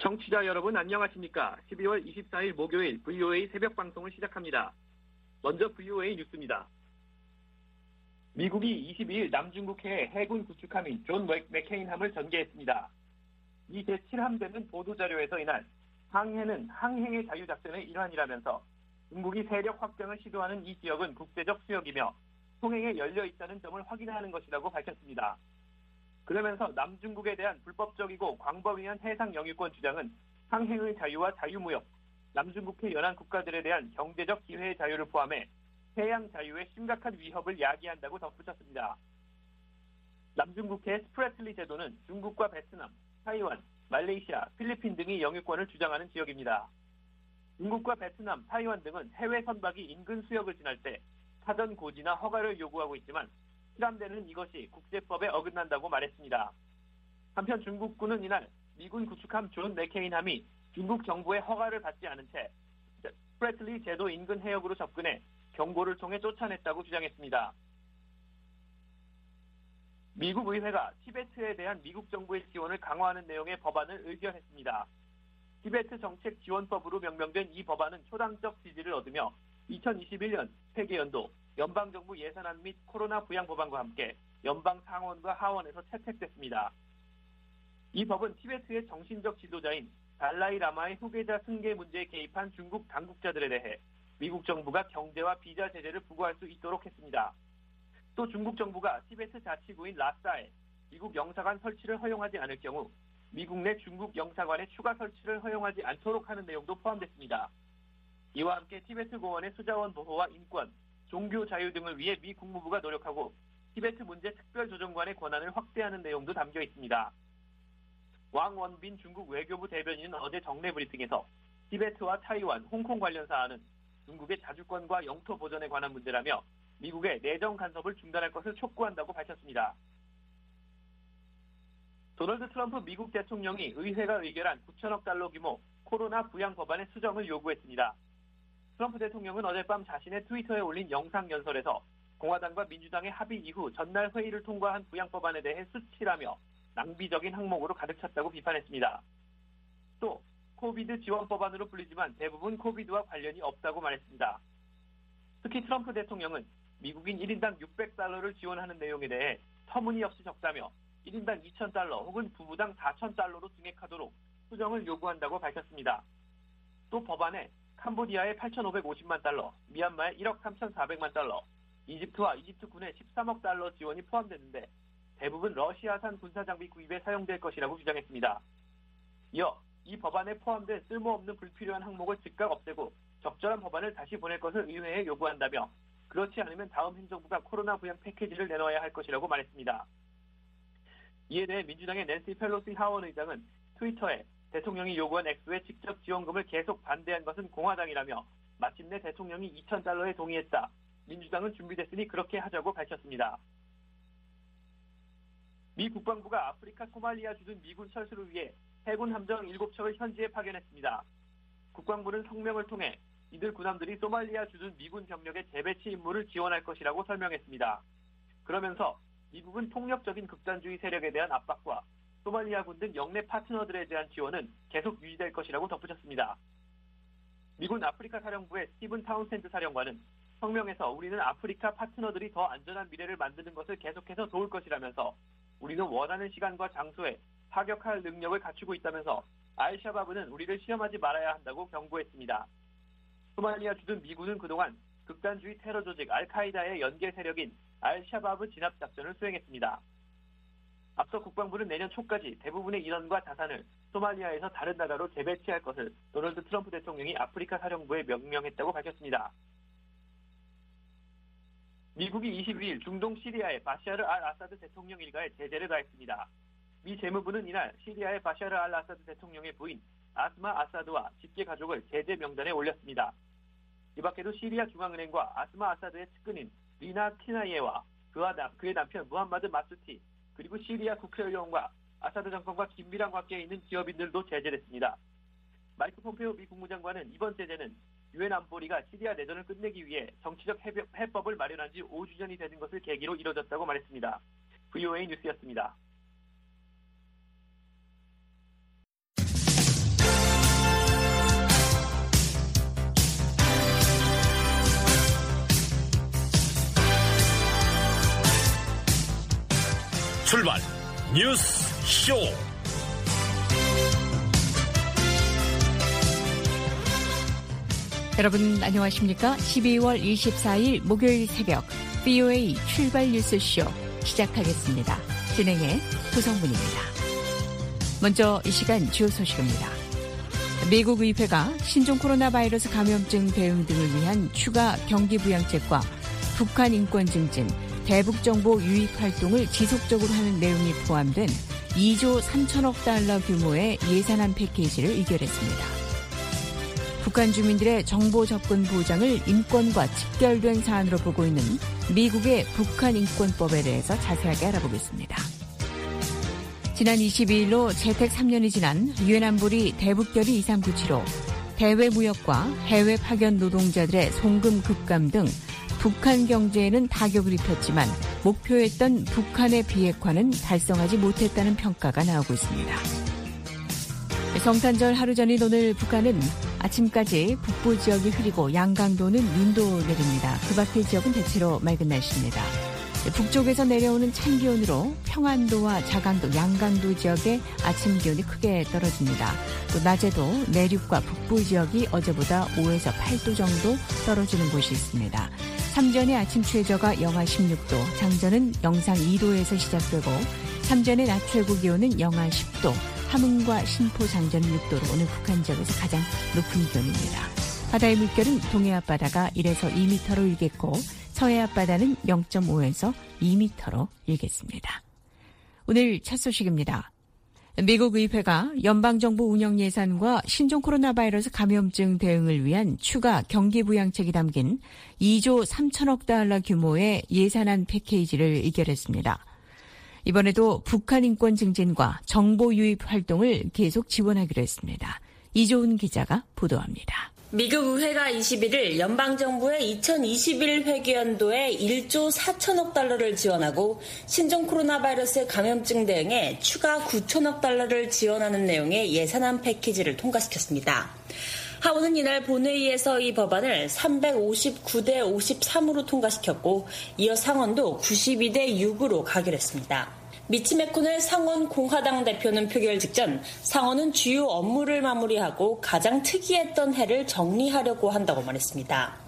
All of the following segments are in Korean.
청취자 여러분 안녕하십니까? 12월 24일 목요일 VOA 새벽 방송을 시작합니다. 먼저 VOA 뉴스입니다. 미국이 22일 남중국해에 해군 구축함인 존 맥케인함을 전개했습니다. 이 제7함대는 보도자료에서 이날 항해는 항행의 자유작전의 일환이라면서 중국이 세력 확장을 시도하는 이 지역은 국제적 수역이며 통행에 열려 있다는 점을 확인하는 것이라고 밝혔습니다. 그러면서 남중국에 대한 불법적이고 광범위한 해상 영유권 주장은 항행의 자유와 자유무역, 남중국해 연안 국가들에 대한 경제적 기회의 자유를 포함해 해양 자유에 심각한 위협을 야기한다고 덧붙였습니다. 남중국해의 스프래틀리 제도는 중국과 베트남, 타이완, 말레이시아, 필리핀 등이 영유권을 주장하는 지역입니다. 중국과 베트남, 타이완 등은 해외 선박이 인근 수역을 지날 때 사전 고지나 허가를 요구하고 있지만 칠함대는 이것이 국제법에 어긋난다고 말했습니다. 한편 중국군은 이날 미군 구축함 존 맥케인함이 중국 정부의 허가를 받지 않은 채 스프래틀리 제도 인근 해역으로 접근해 경고를 통해 쫓아냈다고 주장했습니다. 미국 의회가 티베트에 대한 미국 정부의 지원을 강화하는 내용의 법안을 의결했습니다. 티베트 정책 지원법으로 명명된 이 법안은 초당적 지지를 얻으며 2021년 회계연도 연방정부 예산안 및 코로나 부양 법안과 함께 연방 상원과 하원에서 채택됐습니다. 이 법은 티베트의 정신적 지도자인 달라이 라마의 후계자 승계 문제에 개입한 중국 당국자들에 대해 미국 정부가 경제와 비자 제재를 부과할 수 있도록 했습니다. 또 중국 정부가 티베트 자치구인 라싸에 미국 영사관 설치를 허용하지 않을 경우 미국 내 중국 영사관의 추가 설치를 허용하지 않도록 하는 내용도 포함됐습니다. 이와 함께 티베트 고원의 수자원 보호와 인권, 종교 자유 등을 위해 미 국무부가 노력하고 티베트 문제 특별조정관의 권한을 확대하는 내용도 담겨 있습니다. 왕원빈 중국 외교부 대변인은 어제 정례 브리핑에서 티베트와 타이완, 홍콩 관련 사안은 중국의 자주권과 영토 보전에 관한 문제라며 미국의 내정 간섭을 중단할 것을 촉구한다고 밝혔습니다. 도널드 트럼프 미국 대통령이 의회가 의결한 9천억 달러 규모 코로나 부양 법안의 수정을 요구했습니다. 트럼프 대통령은 어젯밤 자신의 트위터에 올린 영상 연설에서 공화당과 민주당의 합의 이후 전날 회의를 통과한 부양 법안에 대해 수치라며 낭비적인 항목으로 가득 찼다고 비판했습니다. 또 코비드 지원 법안으로 불리지만 대부분 코비드와 관련이 없다고 말했습니다. 특히 트럼프 대통령은 미국인 1인당 600달러를 지원하는 내용에 대해 터무니없이 적다며 1인당 2,000달러 혹은 부부당 4,000달러로 증액하도록 수정을 요구한다고 밝혔습니다. 또 법안에 캄보디아의 8,550만 달러, 미얀마의 1억 3,400만 달러, 이집트와 이집트군의 13억 달러 지원이 포함됐는데 대부분 러시아산 군사장비 구입에 사용될 것이라고 주장했습니다. 이어 이 법안에 포함된 쓸모없는 불필요한 항목을 즉각 없애고 적절한 법안을 다시 보낼 것을 의회에 요구한다며 그렇지 않으면 다음 행정부가 코로나 부양 패키지를 내놓아야 할 것이라고 말했습니다. 이에 대해 민주당의 낸시 펠로시 하원 의장은 트위터에 대통령이 요구한 액수의 직접 지원금을 계속 반대한 것은 공화당이라며 마침내 대통령이 2,000달러에 동의했다. 민주당은 준비됐으니 그렇게 하자고 밝혔습니다. 미 국방부가 아프리카 소말리아 주둔 미군 철수를 위해 해군 함정 7척을 현지에 파견했습니다. 국방부는 성명을 통해 이들 군함들이 소말리아 주둔 미군 병력의 재배치 임무를 지원할 것이라고 설명했습니다. 그러면서 미국은 폭력적인 극단주의 세력에 대한 압박과 소말리아군 등 영내 파트너들에 대한 지원은 계속 유지될 것이라고 덧붙였습니다. 미군 아프리카 사령부의 스티븐 타운센드 사령관은 성명에서 우리는 아프리카 파트너들이 더 안전한 미래를 만드는 것을 계속해서 도울 것이라면서 우리는 원하는 시간과 장소에 타격할 능력을 갖추고 있다면서 알샤바브는 우리를 시험하지 말아야 한다고 경고했습니다. 소말리아 주둔 미군은 그동안 극단주의 테러 조직 알카이다의 연계 세력인 알샤바브 진압작전을 수행했습니다. 앞서 국방부는 내년 초까지 대부분의 인원과 자산을 소말리아에서 다른 나라로 재배치할 것을 도널드 트럼프 대통령이 아프리카 사령부에 명령했다고 밝혔습니다. 미국이 22일 중동 시리아의 바샤르 알 아사드 대통령 일가에 제재를 가했습니다. 미 재무부는 이날 시리아의 바샤르 알 아사드 대통령의 부인 아스마 아사드와 직계 가족을 제재 명단에 올렸습니다. 이 밖에도 시리아 중앙은행과 아스마 아사드의 측근인 리나 키나이에와 그의 남편 무함마드 마수티 그리고 시리아 국회의원과 아사드 정권과 긴밀한 관계에 있는 기업인들도 제재됐습니다. 마이크 폼페오 미 국무장관은 이번 제재는 유엔 안보리가 시리아 내전을 끝내기 위해 정치적 해법을 마련한 지 5주년이 되는 것을 계기로 이뤄졌다고 말했습니다. VOA 뉴스였습니다. 출발 뉴스 쇼. 여러분 안녕하십니까? 12월 24일 목요일 새벽 VOA 출발 뉴스쇼 시작하겠습니다. 진행의 조성분입니다. 먼저 이 시간 주요 소식입니다. 미국 의회가 신종 코로나 바이러스 감염증 대응 등을 위한 추가 경기부양책과 북한 인권 증진, 대북 정보 유익 활동을 지속적으로 하는 내용이 포함된 2조 3천억 달러 규모의 예산안 패키지를 의결했습니다. 북한 주민들의 정보 접근 보장을 인권과 직결된 사안으로 보고 있는 미국의 북한 인권법에 대해서 자세하게 알아보겠습니다. 지난 22일로 재택 3년이 지난 유엔 안보리 대북결의 2397호 대외 무역과 해외 파견 노동자들의 송금 급감 등 북한 경제에는 타격을 입혔지만 목표했던 북한의 비핵화는 달성하지 못했다는 평가가 나오고 있습니다. 성탄절 하루 전인 오늘 북한은 아침까지 북부 지역이 흐리고 양강도는 눈도 내립니다. 그 밖의 지역은 대체로 맑은 날씨입니다. 북쪽에서 내려오는 찬 기온으로 평안도와 자강도, 양강도 지역의 아침 기온이 크게 떨어집니다. 또 낮에도 내륙과 북부 지역이 어제보다 5에서 8도 정도 떨어지는 곳이 있습니다. 삼전의 아침 최저가 영하 16도, 장전은 영상 2도에서 시작되고 삼전의 낮 최고 기온은 영하 10도, 함흥과 신포 장전은 6도로 오늘 북한 지역에서 가장 높은 기온입니다. 바다의 물결은 동해 앞바다가 1에서 2m로 일겠고 서해 앞바다는 0.5에서 2m로 일겠습니다. 오늘 첫 소식입니다. 미국 의회가 연방정부 운영 예산과 신종 코로나 바이러스 감염증 대응을 위한 추가 경기부양책이 담긴 2조 3천억 달러 규모의 예산안 패키지를 의결했습니다. 이번에도 북한 인권 증진과 정보 유입 활동을 계속 지원하기로 했습니다. 이조은 기자가 보도합니다. 미국 의회가 21일 연방정부의 2021 회계연도에 1조 4천억 달러를 지원하고 신종 코로나 바이러스 감염증 대응에 추가 9천억 달러를 지원하는 내용의 예산안 패키지를 통과시켰습니다. 하원은 이날 본회의에서 이 법안을 359대 53으로 통과시켰고 이어 상원도 92대 6으로 가결했습니다. 미치 매코넬 상원 공화당 대표는 표결 직전 상원은 주요 업무를 마무리하고 가장 특이했던 해를 정리하려고 한다고 말했습니다.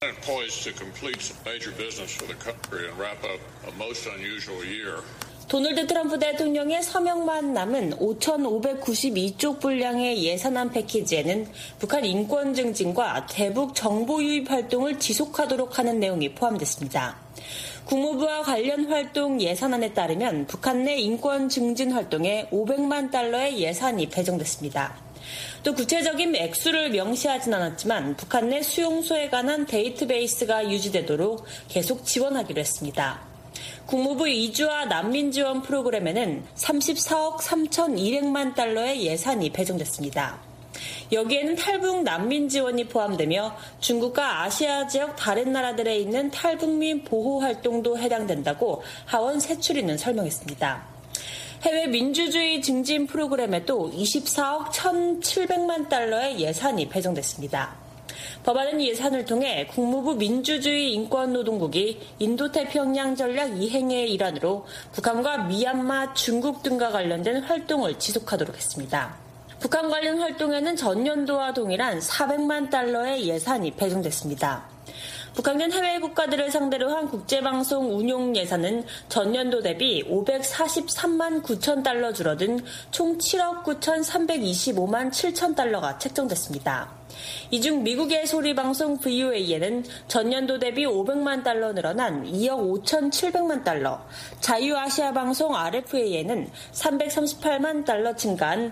도널드 트럼프 대통령의 서명만 남은 5,592조 분량의 예산안 패키지에는 북한 인권 증진과 대북 정보 유입 활동을 지속하도록 하는 내용이 포함됐습니다. 국무부와 관련 활동 예산안에 따르면 북한 내 인권 증진 활동에 500만 달러의 예산이 배정됐습니다. 또 구체적인 액수를 명시하진 않았지만 북한 내 수용소에 관한 데이터베이스가 유지되도록 계속 지원하기로 했습니다. 국무부 이주와 난민 지원 프로그램에는 34억 3,200만 달러의 예산이 배정됐습니다. 여기에는 탈북 난민 지원이 포함되며 중국과 아시아 지역 다른 나라들에 있는 탈북민 보호 활동도 해당된다고 하원 세출위는 설명했습니다. 해외 민주주의 증진 프로그램에도 24억 1,700만 달러의 예산이 배정됐습니다. 법안은 예산을 통해 국무부 민주주의 인권노동국이 인도태평양 전략 이행의 일환으로 북한과 미얀마, 중국 등과 관련된 활동을 지속하도록 했습니다. 북한 관련 활동에는 전년도와 동일한 400만 달러의 예산이 배정됐습니다. 북한은 해외 국가들을 상대로 한 국제방송 운용 예산은 전년도 대비 543만 9천 달러 줄어든 총 7억 9,325만 7천 달러가 책정됐습니다. 이 중 미국의 소리방송 VOA에는 전년도 대비 500만 달러 늘어난 2억 5,700만 달러, 자유아시아 방송 RFA에는 338만 달러 증가한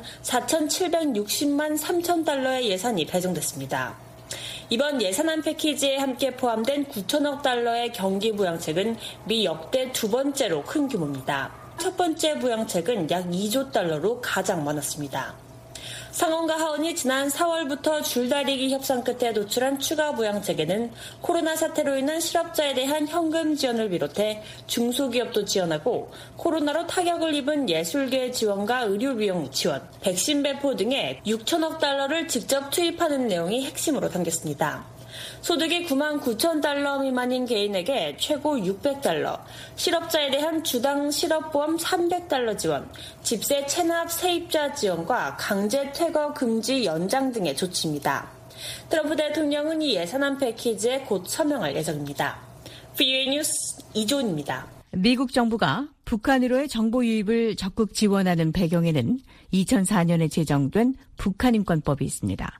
4,760만 3천 달러의 예산이 배정됐습니다. 이번 예산안 패키지에 함께 포함된 9천억 달러의 경기부양책은 미 역대 두 번째로 큰 규모입니다. 첫 번째 부양책은 약 2조 달러로 가장 많았습니다. 상원과 하원이 지난 4월부터 줄다리기 협상 끝에 도출한 추가 부양책에는 코로나 사태로 인한 실업자에 대한 현금 지원을 비롯해 중소기업도 지원하고 코로나로 타격을 입은 예술계 지원과 의료비용 지원, 백신 배포 등의 6천억 달러를 직접 투입하는 내용이 핵심으로 담겼습니다. 소득이 99,000달러 미만인 개인에게 최고 600달러, 실업자에 대한 주당 실업보험 300달러 지원, 집세 체납 세입자 지원과 강제 퇴거 금지 연장 등의 조치입니다. 트럼프 대통령은 이 예산안 패키지에 곧 서명할 예정입니다. VOA 뉴스 이조은입니다. 미국 정부가 북한으로의 정보 유입을 적극 지원하는 배경에는 2004년에 제정된 북한인권법이 있습니다.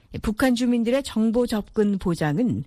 북한 주민들의 정보 접근 보장은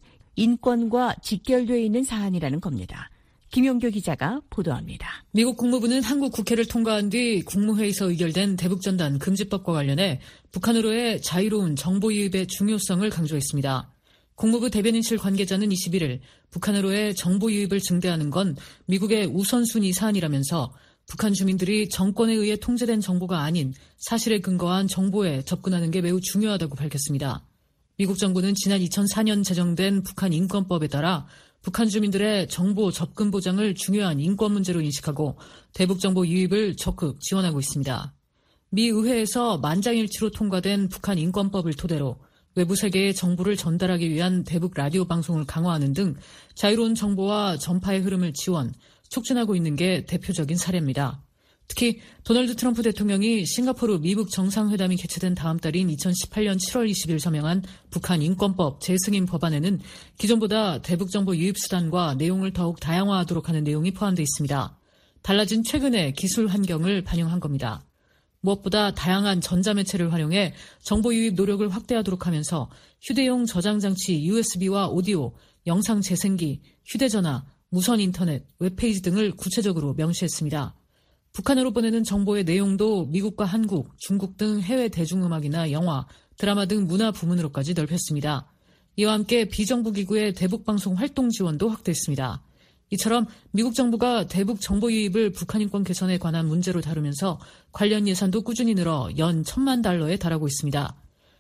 인권과 직결되어 있는 사안이라는 겁니다. 김용교 기자가 보도합니다. 미국 국무부는 한국 국회를 통과한 뒤 국무회의에서 의결된 대북전단 금지법과 관련해 북한으로의 자유로운 정보 유입의 중요성을 강조했습니다. 국무부 대변인실 관계자는 21일 북한으로의 정보 유입을 증대하는 건 미국의 우선순위 사안이라면서 북한 주민들이 정권에 의해 통제된 정보가 아닌 사실에 근거한 정보에 접근하는 게 매우 중요하다고 밝혔습니다. 미국 정부는 지난 2004년 제정된 북한 인권법에 따라 북한 주민들의 정보 접근 보장을 중요한 인권 문제로 인식하고 대북 정보 유입을 적극 지원하고 있습니다. 미 의회에서 만장일치로 통과된 북한 인권법을 토대로 외부 세계에 정보를 전달하기 위한 대북 라디오 방송을 강화하는 등 자유로운 정보와 전파의 흐름을 지원, 촉진하고 있는 게 대표적인 사례입니다. 특히 도널드 트럼프 대통령이 싱가포르 미북 정상회담이 개최된 다음 달인 2018년 7월 20일 서명한 북한 인권법 재승인 법안에는 기존보다 대북 정보 유입 수단과 내용을 더욱 다양화하도록 하는 내용이 포함되어 있습니다. 달라진 최근의 기술 환경을 반영한 겁니다. 무엇보다 다양한 전자매체를 활용해 정보 유입 노력을 확대하도록 하면서 휴대용 저장장치 USB와 오디오, 영상 재생기, 휴대전화, 무선 인터넷, 웹페이지 등을 구체적으로 명시했습니다. 북한으로 보내는 정보의 내용도 미국과 한국, 중국 등 해외 대중음악이나 영화, 드라마 등 문화 부문으로까지 넓혔습니다. 이와 함께 비정부기구의 대북방송 활동 지원도 확대했습니다. 이처럼 미국 정부가 대북 정보 유입을 북한 인권 개선에 관한 문제로 다루면서 관련 예산도 꾸준히 늘어 연 1,000만 달러에 달하고 있습니다.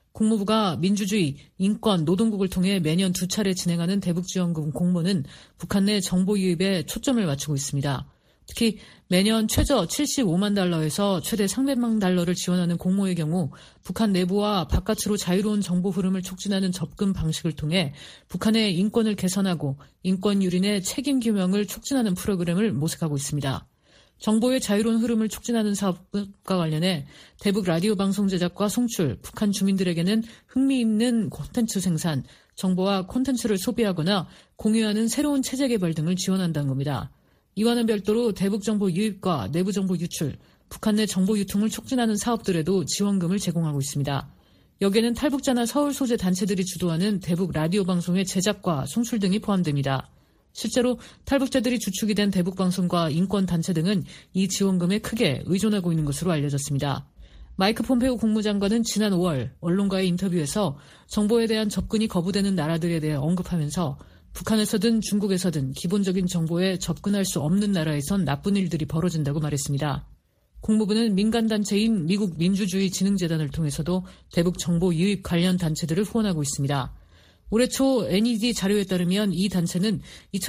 국무부가 민주주의, 인권, 노동국을 통해 매년 2차례 진행하는 대북지원금 공모는 북한 내 정보 유입에 초점을 맞추고 있습니다. 특히 매년 최저 75만 달러에서 최대 300만 달러를 지원하는 공모의 경우 북한 내부와 바깥으로 자유로운 정보 흐름을 촉진하는 접근 방식을 통해 북한의 인권을 개선하고 인권 유린의 책임 규명을 촉진하는 프로그램을 모색하고 있습니다. 정보의 자유로운 흐름을 촉진하는 사업과 관련해 대북 라디오 방송 제작과 송출, 북한 주민들에게는 흥미있는 콘텐츠 생산, 정보와 콘텐츠를 소비하거나 공유하는 새로운 체제 개발 등을 지원한다는 겁니다. 이와는 별도로 대북 정보 유입과 내부 정보 유출, 북한 내 정보 유통을 촉진하는 사업들에도 지원금을 제공하고 있습니다. 여기에는 탈북자나 서울 소재 단체들이 주도하는 대북 라디오 방송의 제작과 송출 등이 포함됩니다. 실제로 탈북자들이 주축이 된 대북 방송과 인권 단체 등은 이 지원금에 크게 의존하고 있는 것으로 알려졌습니다. 마이크 폼페오 국무장관은 지난 5월 언론과의 인터뷰에서 정보에 대한 접근이 거부되는 나라들에 대해 언급하면서 북한에서든 중국에서든 기본적인 정보에 접근할 수 없는 나라에선 나쁜 일들이 벌어진다고 말했습니다. 국무부는 민간단체인 미국 민주주의 진흥재단을 통해서도 대북 정보 유입 관련 단체들을 후원하고 있습니다. 올해 초 NED 자료에 따르면 이 단체는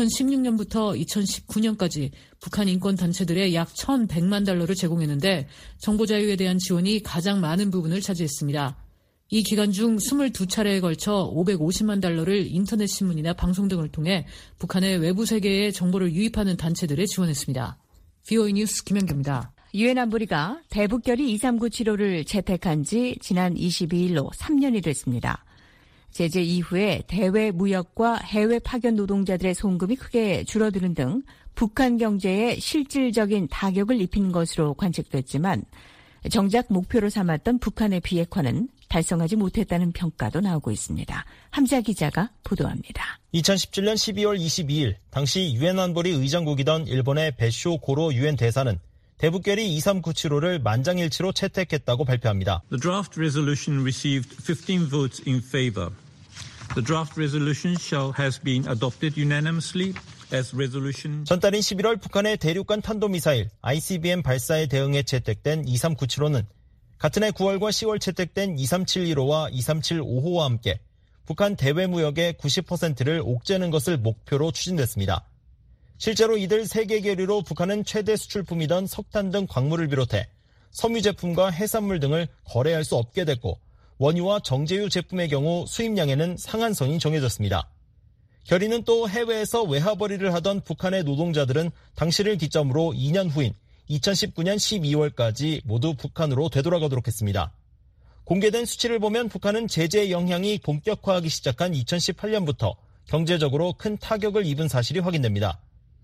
2016년부터 2019년까지 북한 인권 단체들에 약 1,100만 달러를 제공했는데 정보 자유에 대한 지원이 가장 많은 부분을 차지했습니다. 이 기간 중 22차례에 걸쳐 550만 달러를 인터넷 신문이나 방송 등을 통해 북한의 외부 세계에 정보를 유입하는 단체들에 지원했습니다. VOA 뉴스 김현규입니다. 유엔 안보리가 대북결의 2397호를 채택한 지 지난 22일로 3년이 됐습니다. 제재 이후에 대외 무역과 해외 파견 노동자들의 송금이 크게 줄어드는 등 북한 경제에 실질적인 타격을 입힌 것으로 관측됐지만 정작 목표로 삼았던 북한의 비핵화는 달성하지 못했다는 평가도 나오고 있습니다. 함자 기자가 보도합니다. 2017년 12월 22일 당시 유엔 안보리 의장국이던 일본의 배쇼 고로 유엔 대사는 대북결의 2397호를 만장일치로 채택했다고 발표합니다. The draft resolution received 15 votes in favor. The draft resolution has been adopted unanimously as resolution. 전달인 11월 북한의 대륙간 탄도미사일 ICBM 발사에 대응해 채택된 2397호는 같은 해 9월과 10월 채택된 2371호와 2375호와 함께 북한 대외무역의 90%를 옥죄는 것을 목표로 추진됐습니다. 실제로 이들 3개 계류로 북한은 최대 수출품이던 석탄 등 광물을 비롯해 섬유 제품과 해산물 등을 거래할 수 없게 됐고 원유와 정제유 제품의 경우 수입량에는 상한선이 정해졌습니다. 결의는 또 해외에서 외화벌이를 하던 북한의 노동자들은 당시를 기점으로 2년 후인 2019년 12월까지 모두 북한으로 되돌아가도록 했습니다. 공개된 수치를 보면 북한은 제재 영향이 본격화하기 시작한 2018년부터 경제적으로 큰 타격을 입은 사실이 확인됩니다.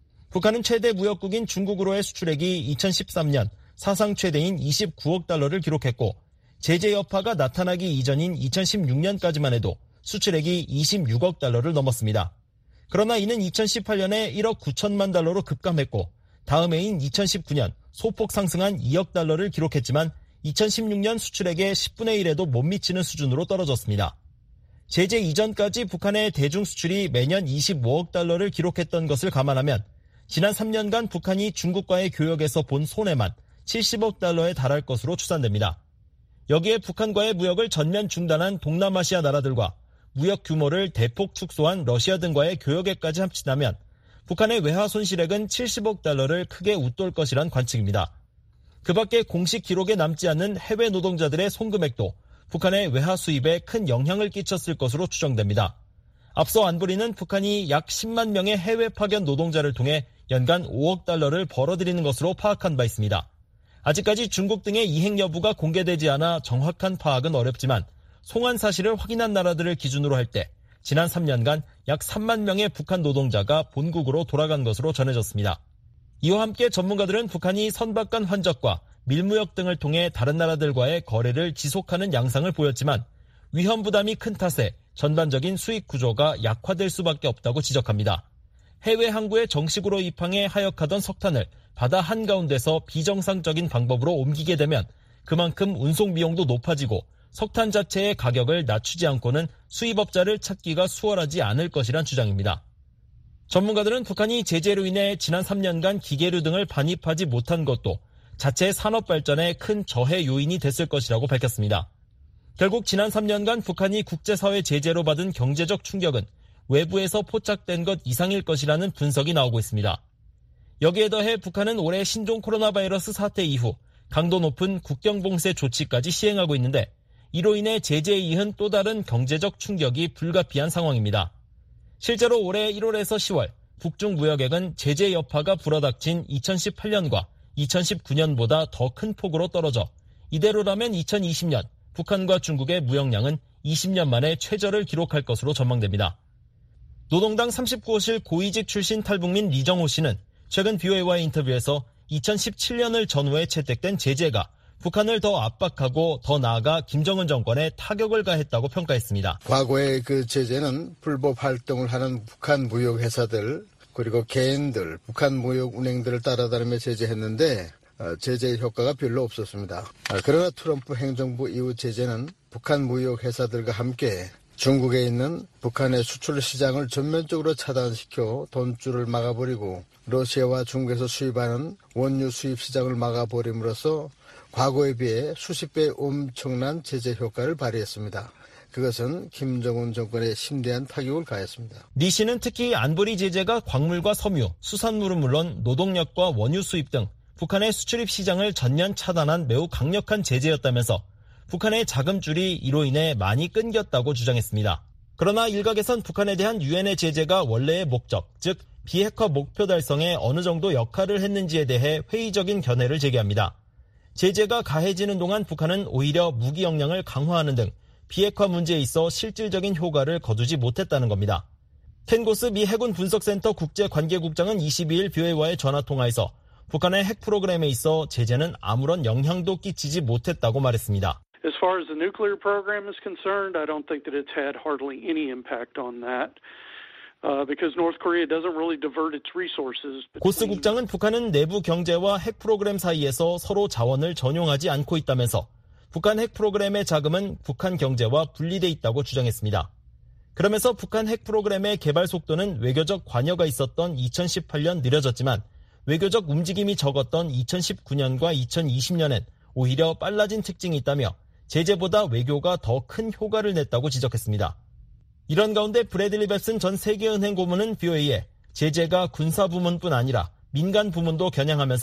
북한은 최대 무역국인 중국으로의 수출액이 2013년 사상 최대인 29억 달러를 기록했고 제재 여파가 나타나기 이전인 2016년까지만 해도 수출액이 26억 달러를 넘었습니다. 그러나 이는 2018년에 1억 9천만 달러로 급감했고 다음 해인 2019년 소폭 상승한 2억 달러를 기록했지만 2016년 수출액의 10분의 1에도 못 미치는 수준으로 떨어졌습니다. 제재 이전까지 북한의 대중 수출이 매년 25억 달러를 기록했던 것을 감안하면 지난 3년간 북한이 중국과의 교역에서 본 손해만 70억 달러에 달할 것으로 추산됩니다. 여기에 북한과의 무역을 전면 중단한 동남아시아 나라들과 무역 규모를 대폭 축소한 러시아 등과의 교역액까지 합친다면 북한의 외화 손실액은 70억 달러를 크게 웃돌 것이란 관측입니다. 그 밖에 공식 기록에 남지 않는 해외 노동자들의 송금액도 북한의 외화 수입에 큰 영향을 끼쳤을 것으로 추정됩니다. 앞서 안보리는 북한이 약 10만 명의 해외 파견 노동자를 통해 연간 5억 달러를 벌어들이는 것으로 파악한 바 있습니다. 아직까지 중국 등의 이행 여부가 공개되지 않아 정확한 파악은 어렵지만 송환 사실을 확인한 나라들을 기준으로 할 때 지난 3년간 약 3만 명의 북한 노동자가 본국으로 돌아간 것으로 전해졌습니다. 이와 함께 전문가들은 북한이 선박 간 환적과 밀무역 등을 통해 다른 나라들과의 거래를 지속하는 양상을 보였지만 위험 부담이 큰 탓에 전반적인 수익 구조가 약화될 수밖에 없다고 지적합니다. 해외 항구에 정식으로 입항해 하역하던 석탄을 바다 한가운데서 비정상적인 방법으로 옮기게 되면 그만큼 운송 비용도 높아지고 석탄 자체의 가격을 낮추지 않고는 수입업자를 찾기가 수월하지 않을 것이란 주장입니다. 전문가들은 북한이 제재로 인해 지난 3년간 기계류 등을 반입하지 못한 것도 자체 산업 발전에 큰 저해 요인이 됐을 것이라고 밝혔습니다. 결국 지난 3년간 북한이 국제사회 제재로 받은 경제적 충격은 외부에서 포착된 것 이상일 것이라는 분석이 나오고 있습니다. 여기에 더해 북한은 올해 신종 코로나 바이러스 사태 이후 강도 높은 국경봉쇄 조치까지 시행하고 있는데 이로 인해 제재에 이은 또 다른 경제적 충격이 불가피한 상황입니다. 실제로 올해 1월에서 10월 북중 무역액은 제재 여파가 불어닥친 2018년과 2019년보다 더 큰 폭으로 떨어져 이대로라면 2020년 북한과 중국의 무역량은 20년 만에 최저를 기록할 것으로 전망됩니다. 노동당 39호실 고위직 출신 탈북민 리정호 씨는 최근 BOA와의 인터뷰에서 2017년을 전후에 채택된 제재가 북한을 더 압박하고 더 나아가 김정은 정권에 타격을 가했다고 평가했습니다. 과거의 그 제재는 불법 활동을 하는 북한 무역 회사들 그리고 개인들, 북한 무역 운행들을 따라다니며 제재했는데 제재의 효과가 별로 없었습니다. 그러나 트럼프 행정부 이후 제재는 북한 무역 회사들과 함께 중국에 있는 북한의 수출 시장을 전면적으로 차단시켜 돈줄을 막아버리고 러시아와 중국에서 수입하는 원유 수입 시장을 막아버림으로써 과거에 비해 수십 배 엄청난 제재 효과를 발휘했습니다. 그것은 김정은 정권에 심대한 타격을 가했습니다. 리 씨는 특히 안보리 제재가 광물과 섬유, 수산물은 물론 노동력과 원유 수입 등 북한의 수출입 시장을 전면 차단한 매우 강력한 제재였다면서 북한의 자금줄이 이로 인해 많이 끊겼다고 주장했습니다. 그러나 일각에선 북한에 대한 유엔의 제재가 원래의 목적, 즉 비핵화 목표 달성에 어느 정도 역할을 했는지에 대해 회의적인 견해를 제기합니다. 제재가 가해지는 동안 북한은 오히려 무기 역량을 강화하는 등 비핵화 문제에 있어 실질적인 효과를 거두지 못했다는 겁니다. 켄 고스 미 해군 분석센터 국제관계국장은 22일 BOA와의 전화통화에서 북한의 핵 프로그램에 있어 제재는 아무런 영향도 끼치지 못했다고 말했습니다. As far as the nuclear program is concerned, I don't think that it's had hardly any impact on that. Because North Korea doesn't really divert its resources. 고스 국장은 북한은 내부 경제와 핵 프로그램 사이에서 서로 자원을 전용하지 않고 있다면서 북한 핵 프로그램의 자금은 북한 경제와 분리돼 있다고 주장했습니다. 그러면서 북한 핵 프로그램의 개발 속도는 외교적 관여가 있었던 2018년 느려졌지만 외교적 움직임이 적었던 2019년과 2020년엔 오히려 빨라진 특징이 있다며 제재보다 외교가 더 큰 효과를 냈다고 지적했습니다. 이런 가운데 브래들리 벱슨 전 세계은행 고문은 BOA에 제재가 군사 부문뿐 아니라 민간 부문도 겨냥하면서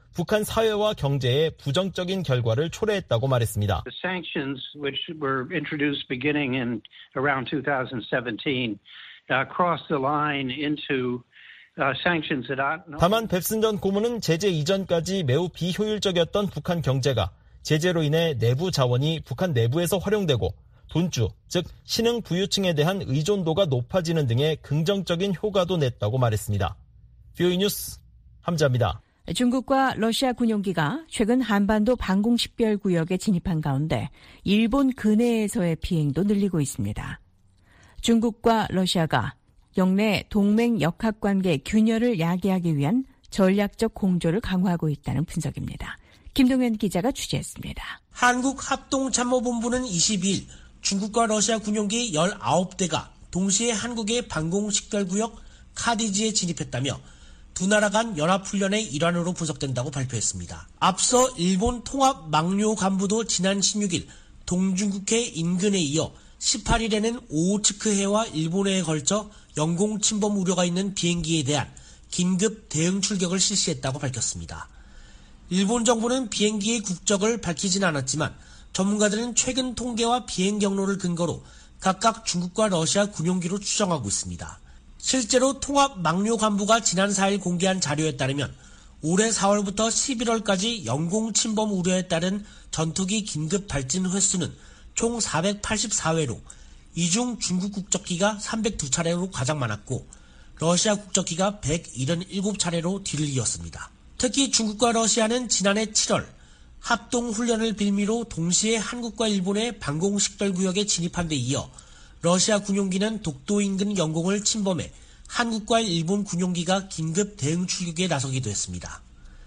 북한 사회와 경제에 부정적인 결과를 초래했다고 말했습니다. The sanctions which were introduced beginning in around 2017 crossed the line into sanctions that are 다만 뱁슨 전 고문은 제재 이전까지 매우 비효율적이었던 북한 경제가 제재로 인해 내부 자원이 북한 내부에서 활용되고 돈주, 즉 신흥 부유층에 대한 의존도가 높아지는 등의 긍정적인 효과도 냈다고 말했습니다. VOA 뉴스 함자입니다. 중국과 러시아 군용기가 최근 한반도 방공식별구역에 진입한 가운데 일본 근해에서의 비행도 늘리고 있습니다. 중국과 러시아가 영내 동맹 역학관계 균열을 야기하기 위한 전략적 공조를 강화하고 있다는 분석입니다. 김동현 기자가 취재했습니다. 한국합동참모본부는 22일 중국과 러시아 군용기 19대가 동시에 한국의 방공식별구역 카디지에 진입했다며 두 나라 간 연합훈련의 일환으로 분석된다고 발표했습니다. 앞서 일본 통합망료 간부도 지난 16일 동중국해 인근에 이어 18일에는 오호츠크해와 일본해에 걸쳐 영공 침범 우려가 있는 비행기에 대한 긴급 대응 출격을 실시했다고 밝혔습니다. 일본 정부는 비행기의 국적을 밝히진 않았지만 전문가들은 최근 통계와 비행 경로를 근거로 각각 중국과 러시아 군용기로 추정하고 있습니다. 실제로 통합망료 간부가 지난 4일 공개한 자료에 따르면 올해 4월부터 11월까지 영공 침범 우려에 따른 전투기 긴급 발진 횟수는 총 484회로 이 중 중국 국적기가 302차례로 가장 많았고 러시아 국적기가 177차례로 뒤를 이었습니다. 특히 중국과 러시아는 지난해 7월 합동훈련을 빌미로 동시에 한국과 일본의 방공식별구역에 진입한 데 이어 러시아 군용기는 독도 인근 영공을 침범해 한국과 일본 군용기가 긴급 대응 출격에 나서기도 했습니다.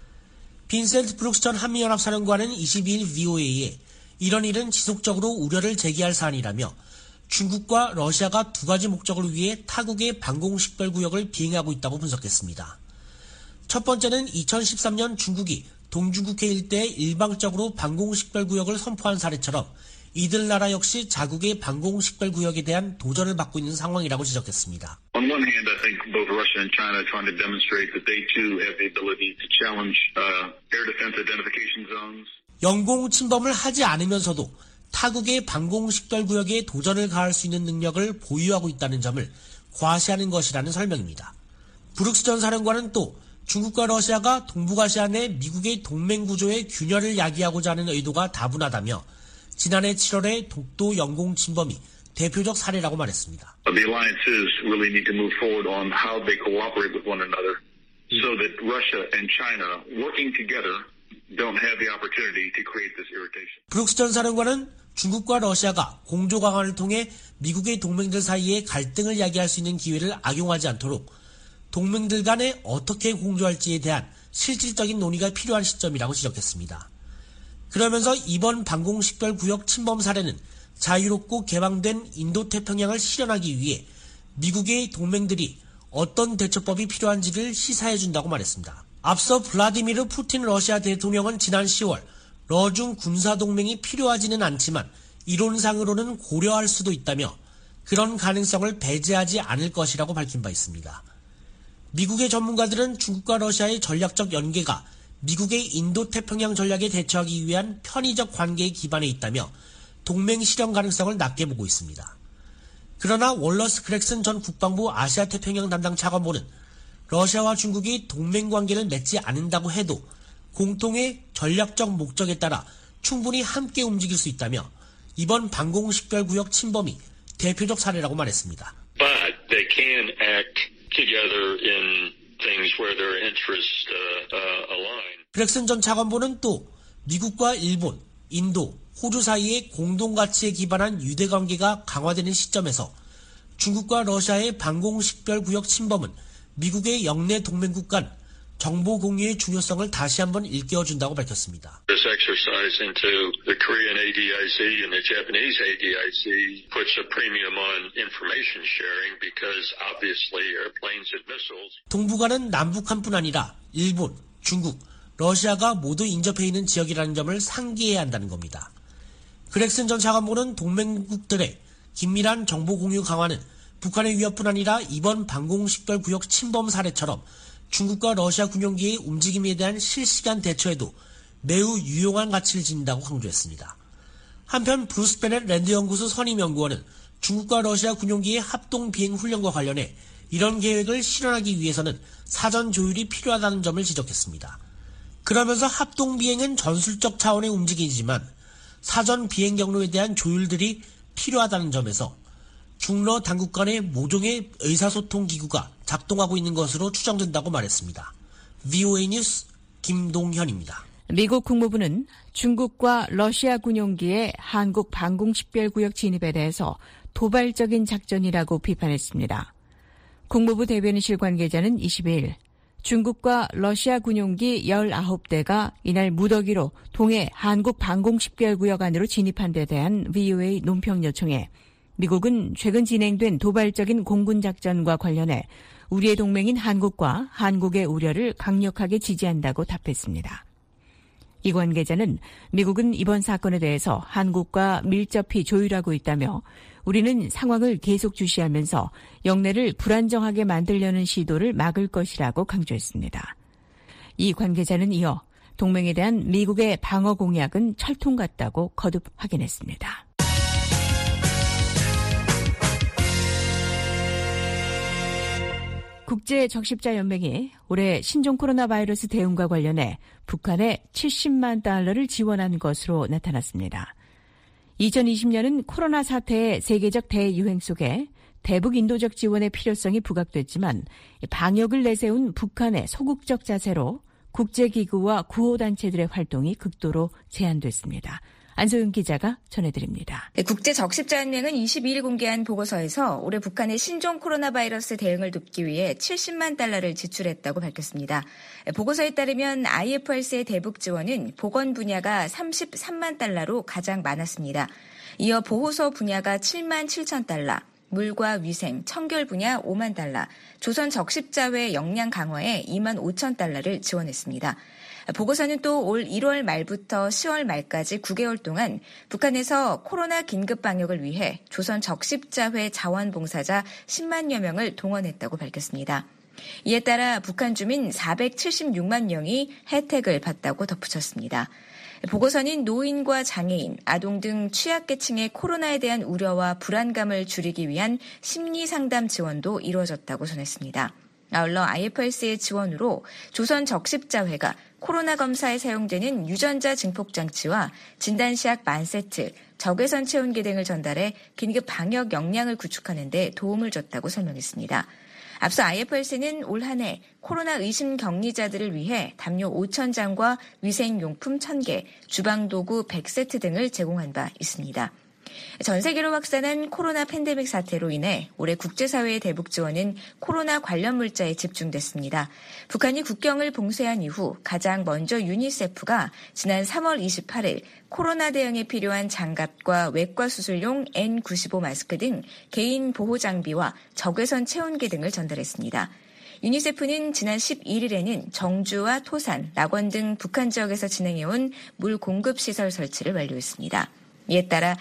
빈센트 브룩스 전 한미연합사령관은 22일 VOA에 이런 일은 지속적으로 우려를 제기할 사안이라며 중국과 러시아가 두 가지 목적을 위해 타국의 방공식별구역을 비행하고 있다고 분석했습니다. 첫 번째는 2013년 중국이 동중국해 일대에 일방적으로 방공식별구역을 선포한 사례처럼 이들 나라 역시 자국의 방공식별구역에 대한 도전을 받고 있는 상황이라고 지적했습니다. On one hand, I think both Russia and China are trying to demonstrate that they too have the ability to challenge air defense identification zones. 영공 침범을 하지 않으면서도 타국의 방공식별구역에 도전을 가할 수 있는 능력을 보유하고 있다는 점을 과시하는 것이라는 설명입니다. 브룩스 전 사령관은 또 중국과 러시아가 동북아시아 내 미국의 동맹구조의 균열을 야기하고자 하는 의도가 다분하다며 지난해 7월의 독도 영공 침범이 대표적 사례라고 말했습니다. The alliances really need to move forward on how they cooperate with one another so that Russia and China working together don't have the opportunity to create this irritation. 브룩스 전 사령관은 중국과 러시아가 공조 강화를 통해 미국의 동맹들 사이에 갈등을 야기할 수 있는 기회를 악용하지 않도록 동맹들 간에 어떻게 공조할지에 대한 실질적인 논의가 필요한 시점이라고 지적했습니다. 그러면서 이번 방공식별구역 침범 사례는 자유롭고 개방된 인도태평양을 실현하기 위해 미국의 동맹들이 어떤 대처법이 필요한지를 시사해준다고 말했습니다. 앞서 블라디미르 푸틴 러시아 대통령은 지난 10월 러중 군사동맹이 필요하지는 않지만 이론상으로는 고려할 수도 있다며 그런 가능성을 배제하지 않을 것이라고 밝힌 바 있습니다. 미국의 전문가들은 중국과 러시아의 전략적 연계가 미국의 인도태평양 전략에 대처하기 위한 편의적 관계에 기반해 있다며 동맹 실현 가능성을 낮게 보고 있습니다. 그러나 월러스 그렉슨 전 국방부 아시아태평양 담당 차관보는 러시아와 중국이 동맹 관계를 맺지 않는다고 해도 공통의 전략적 목적에 따라 충분히 함께 움직일 수 있다며 이번 방공식별구역 침범이 대표적 사례라고 말했습니다. But they can act together in things where their interests align. 그렉슨 전 차관보는 또 미국과 일본, 인도, 호주 사이의 공동가치에 기반한 유대관계가 강화되는 시점에서 중국과 러시아의 방공식별구역 침범은 미국의 영내 동맹국 간 정보 공유의 중요성을 다시 한번 일깨워준다고 밝혔습니다. This exercise into the Korean ADIZ and the Japanese ADIZ puts a premium on information sharing because obviously airplanes and missiles. 동북아는 남북한뿐 아니라 일본, 중국, 러시아가 모두 인접해 있는 지역이라는 점을 상기해야 한다는 겁니다. 그렉슨 전 차관보는 동맹국들의 긴밀한 정보 공유 강화는 북한의 위협뿐 아니라 이번 방공식별구역 침범 사례처럼 중국과 러시아 군용기의 움직임에 대한 실시간 대처에도 매우 유용한 가치를 지닌다고 강조했습니다. 한편 브루스 베넷 랜드연구소 선임연구원은 중국과 러시아 군용기의 합동 비행 훈련과 관련해 이런 계획을 실현하기 위해서는 사전 조율이 필요하다는 점을 지적했습니다. 그러면서 합동 비행은 전술적 차원의 움직임이지만 사전 비행 경로에 대한 조율들이 필요하다는 점에서 중러 당국 간의 모종의 의사소통 기구가 작동하고 있는 것으로 추정된다고 말했습니다. VOA 뉴스 김동현입니다. 미국 국무부는 중국과 러시아 군용기의 한국 방공식별구역 진입에 대해서 도발적인 작전이라고 비판했습니다. 국무부 대변인실 관계자는 22일 중국과 러시아 군용기 19대가 이날 무더기로 동해 한국 방공식별구역 안으로 진입한 데 대한 VOA 논평 요청에 미국은 최근 진행된 도발적인 공군작전과 관련해 우리의 동맹인 한국과 한국의 우려를 강력하게 지지한다고 답했습니다. 이 관계자는 미국은 이번 사건에 대해서 한국과 밀접히 조율하고 있다며 우리는 상황을 계속 주시하면서 영내를 불안정하게 만들려는 시도를 막을 것이라고 강조했습니다. 이 관계자는 이어 동맹에 대한 미국의 방어 공약은 철통 같다고 거듭 확인했습니다. 국제적십자연맹이 올해 신종 코로나 바이러스 대응과 관련해 북한에 70만 달러를 지원한 것으로 나타났습니다. 2020년은 코로나 사태의 세계적 대유행 속에 대북 인도적 지원의 필요성이 부각됐지만 방역을 내세운 북한의 소극적 자세로 국제기구와 구호단체들의 활동이 극도로 제한됐습니다. 안소영 기자가 전해드립니다. 국제적십자연맹은 22일 공개한 보고서에서 올해 북한의 신종 코로나 바이러스 대응을 돕기 위해 70만 달러를 지출했다고 밝혔습니다. 보고서에 따르면 IFRC의 대북 지원은 보건 분야가 33만 달러로 가장 많았습니다. 이어 보호소 분야가 7만 7천 달러, 물과 위생, 청결 분야 5만 달러, 조선 적십자회 역량 강화에 2만 5천 달러를 지원했습니다. 보고서는 또 올 1월 말부터 10월 말까지 9개월 동안 북한에서 코로나 긴급 방역을 위해 조선 적십자회 자원봉사자 10만여 명을 동원했다고 밝혔습니다. 이에 따라 북한 주민 476만 명이 혜택을 받다고 덧붙였습니다. 보고서는 노인과 장애인, 아동 등 취약계층의 코로나에 대한 우려와 불안감을 줄이기 위한 심리상담 지원도 이루어졌다고 전했습니다. 아울러 IFRC의 지원으로 조선 적십자회가 코로나 검사에 사용되는 유전자 증폭장치와 진단시약 10,000세트, 적외선 체온계 등을 전달해 긴급 방역 역량을 구축하는 데 도움을 줬다고 설명했습니다. 앞서 IFRC는 올 한 해 코로나 의심 격리자들을 위해 담요 5,000장과 위생용품 1,000개, 주방도구 100세트 등을 제공한 바 있습니다. 전 세계로 확산한 코로나 팬데믹 사태로 인해 올해 국제사회의 대북 지원은 코로나 관련 물자에 집중됐습니다. 북한이 국경을 봉쇄한 이후 가장 먼저 유니세프가 지난 3월 28일 코로나 대응에 필요한 장갑과 외과 수술용 N95 마스크 등 개인 보호 장비와 적외선 체온계 등을 전달했습니다. 유니세프는 지난 11일에는 정주와 토산, 낙원 등 북한 지역에서 진행해온 물 공급 시설 설치를 완료했습니다. 이에 따라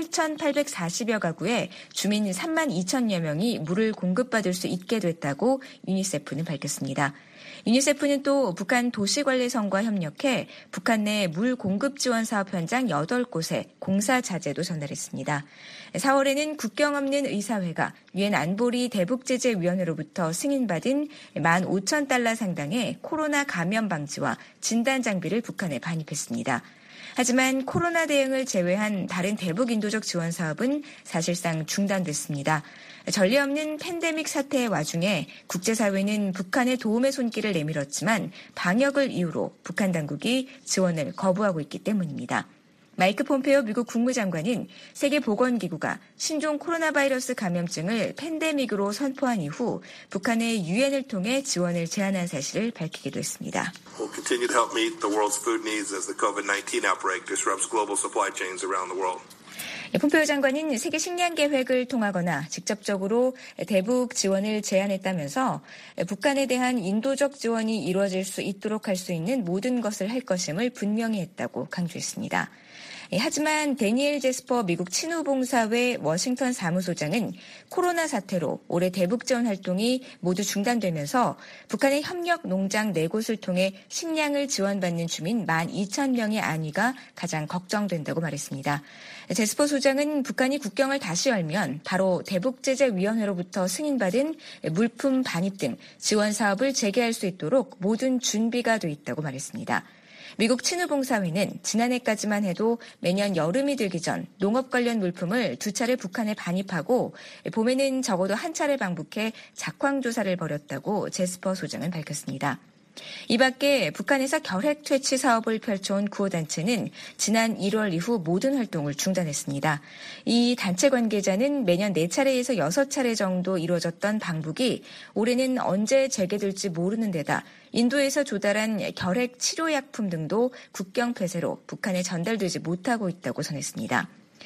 8,840여 가구에 주민 3만 2천여 명이 물을 공급받을 수 있게 됐다고 유니세프는 밝혔습니다. 유니세프는 또 북한 도시관리청과 협력해 북한 내 물 공급 지원 사업 현장 8곳에 공사 자재도 전달했습니다. 4월에는 국경 없는 의사회가 유엔 안보리 대북제재위원회로부터 승인받은 15,000달러 상당의 코로나 감염 방지와 진단 장비를 북한에 반입했습니다. 하지만 코로나 대응을 제외한 다른 대북 인도적 지원 사업은 사실상 중단됐습니다. 전례 없는 팬데믹 사태의 와중에 국제사회는 북한의 도움의 손길을 내밀었지만 방역을 이유로 북한 당국이 지원을 거부하고 있기 때문입니다. 마이크 폼페오 미국 국무장관은 세계보건기구가 신종 코로나 바이러스 감염증을 팬데믹으로 선포한 이후 북한의 유엔을 통해 지원을 제안한 사실을 밝히기도 했습니다. We'll continue to help meet the world's food needs as the COVID-19 outbreak disrupts global supply chains around the world. 폼페오 장관은 세계 식량 계획을 통하거나 직접적으로 대북 지원을 제안했다면서 북한에 대한 인도적 지원이 이루어질 수 있도록 할 수 있는 모든 것을 할 것임을 분명히 했다고 강조했습니다. 하지만 데니엘 제스퍼 미국 친후봉사회 워싱턴 사무소장은 코로나 사태로 올해 대북 지원 활동이 모두 중단되면서 북한의 협력 농장 4곳을 통해 식량을 지원받는 주민 12,000명의 안위가 가장 걱정된다고 말했습니다. 제스퍼 소장은 북한이 국경을 다시 열면 바로 대북제재위원회로부터 승인받은 물품 반입 등 지원 사업을 재개할 수 있도록 모든 준비가 돼 있다고 말했습니다. 미국 친후봉사회는 지난해까지만 해도 매년 여름이 들기 전 농업 관련 물품을 2차례 북한에 반입하고 봄에는 적어도 한 차례 방북해 작황조사를 벌였다고 제스퍼 소장은 밝혔습니다. 이 밖에 북한에서 결핵 퇴치 사업을 펼쳐온 구호단체는 지난 1월 이후 모든 활동을 중단했습니다. 이 단체 관계자는 매년 4차례에서 6차례 정도 이루어졌던 방북이 올해는 언제 재개될지 모르는 데다 인도에서 조달한 결핵 치료약품 등도 국경 폐쇄로 북한에 전달되지 못하고 있다고 전했습니다.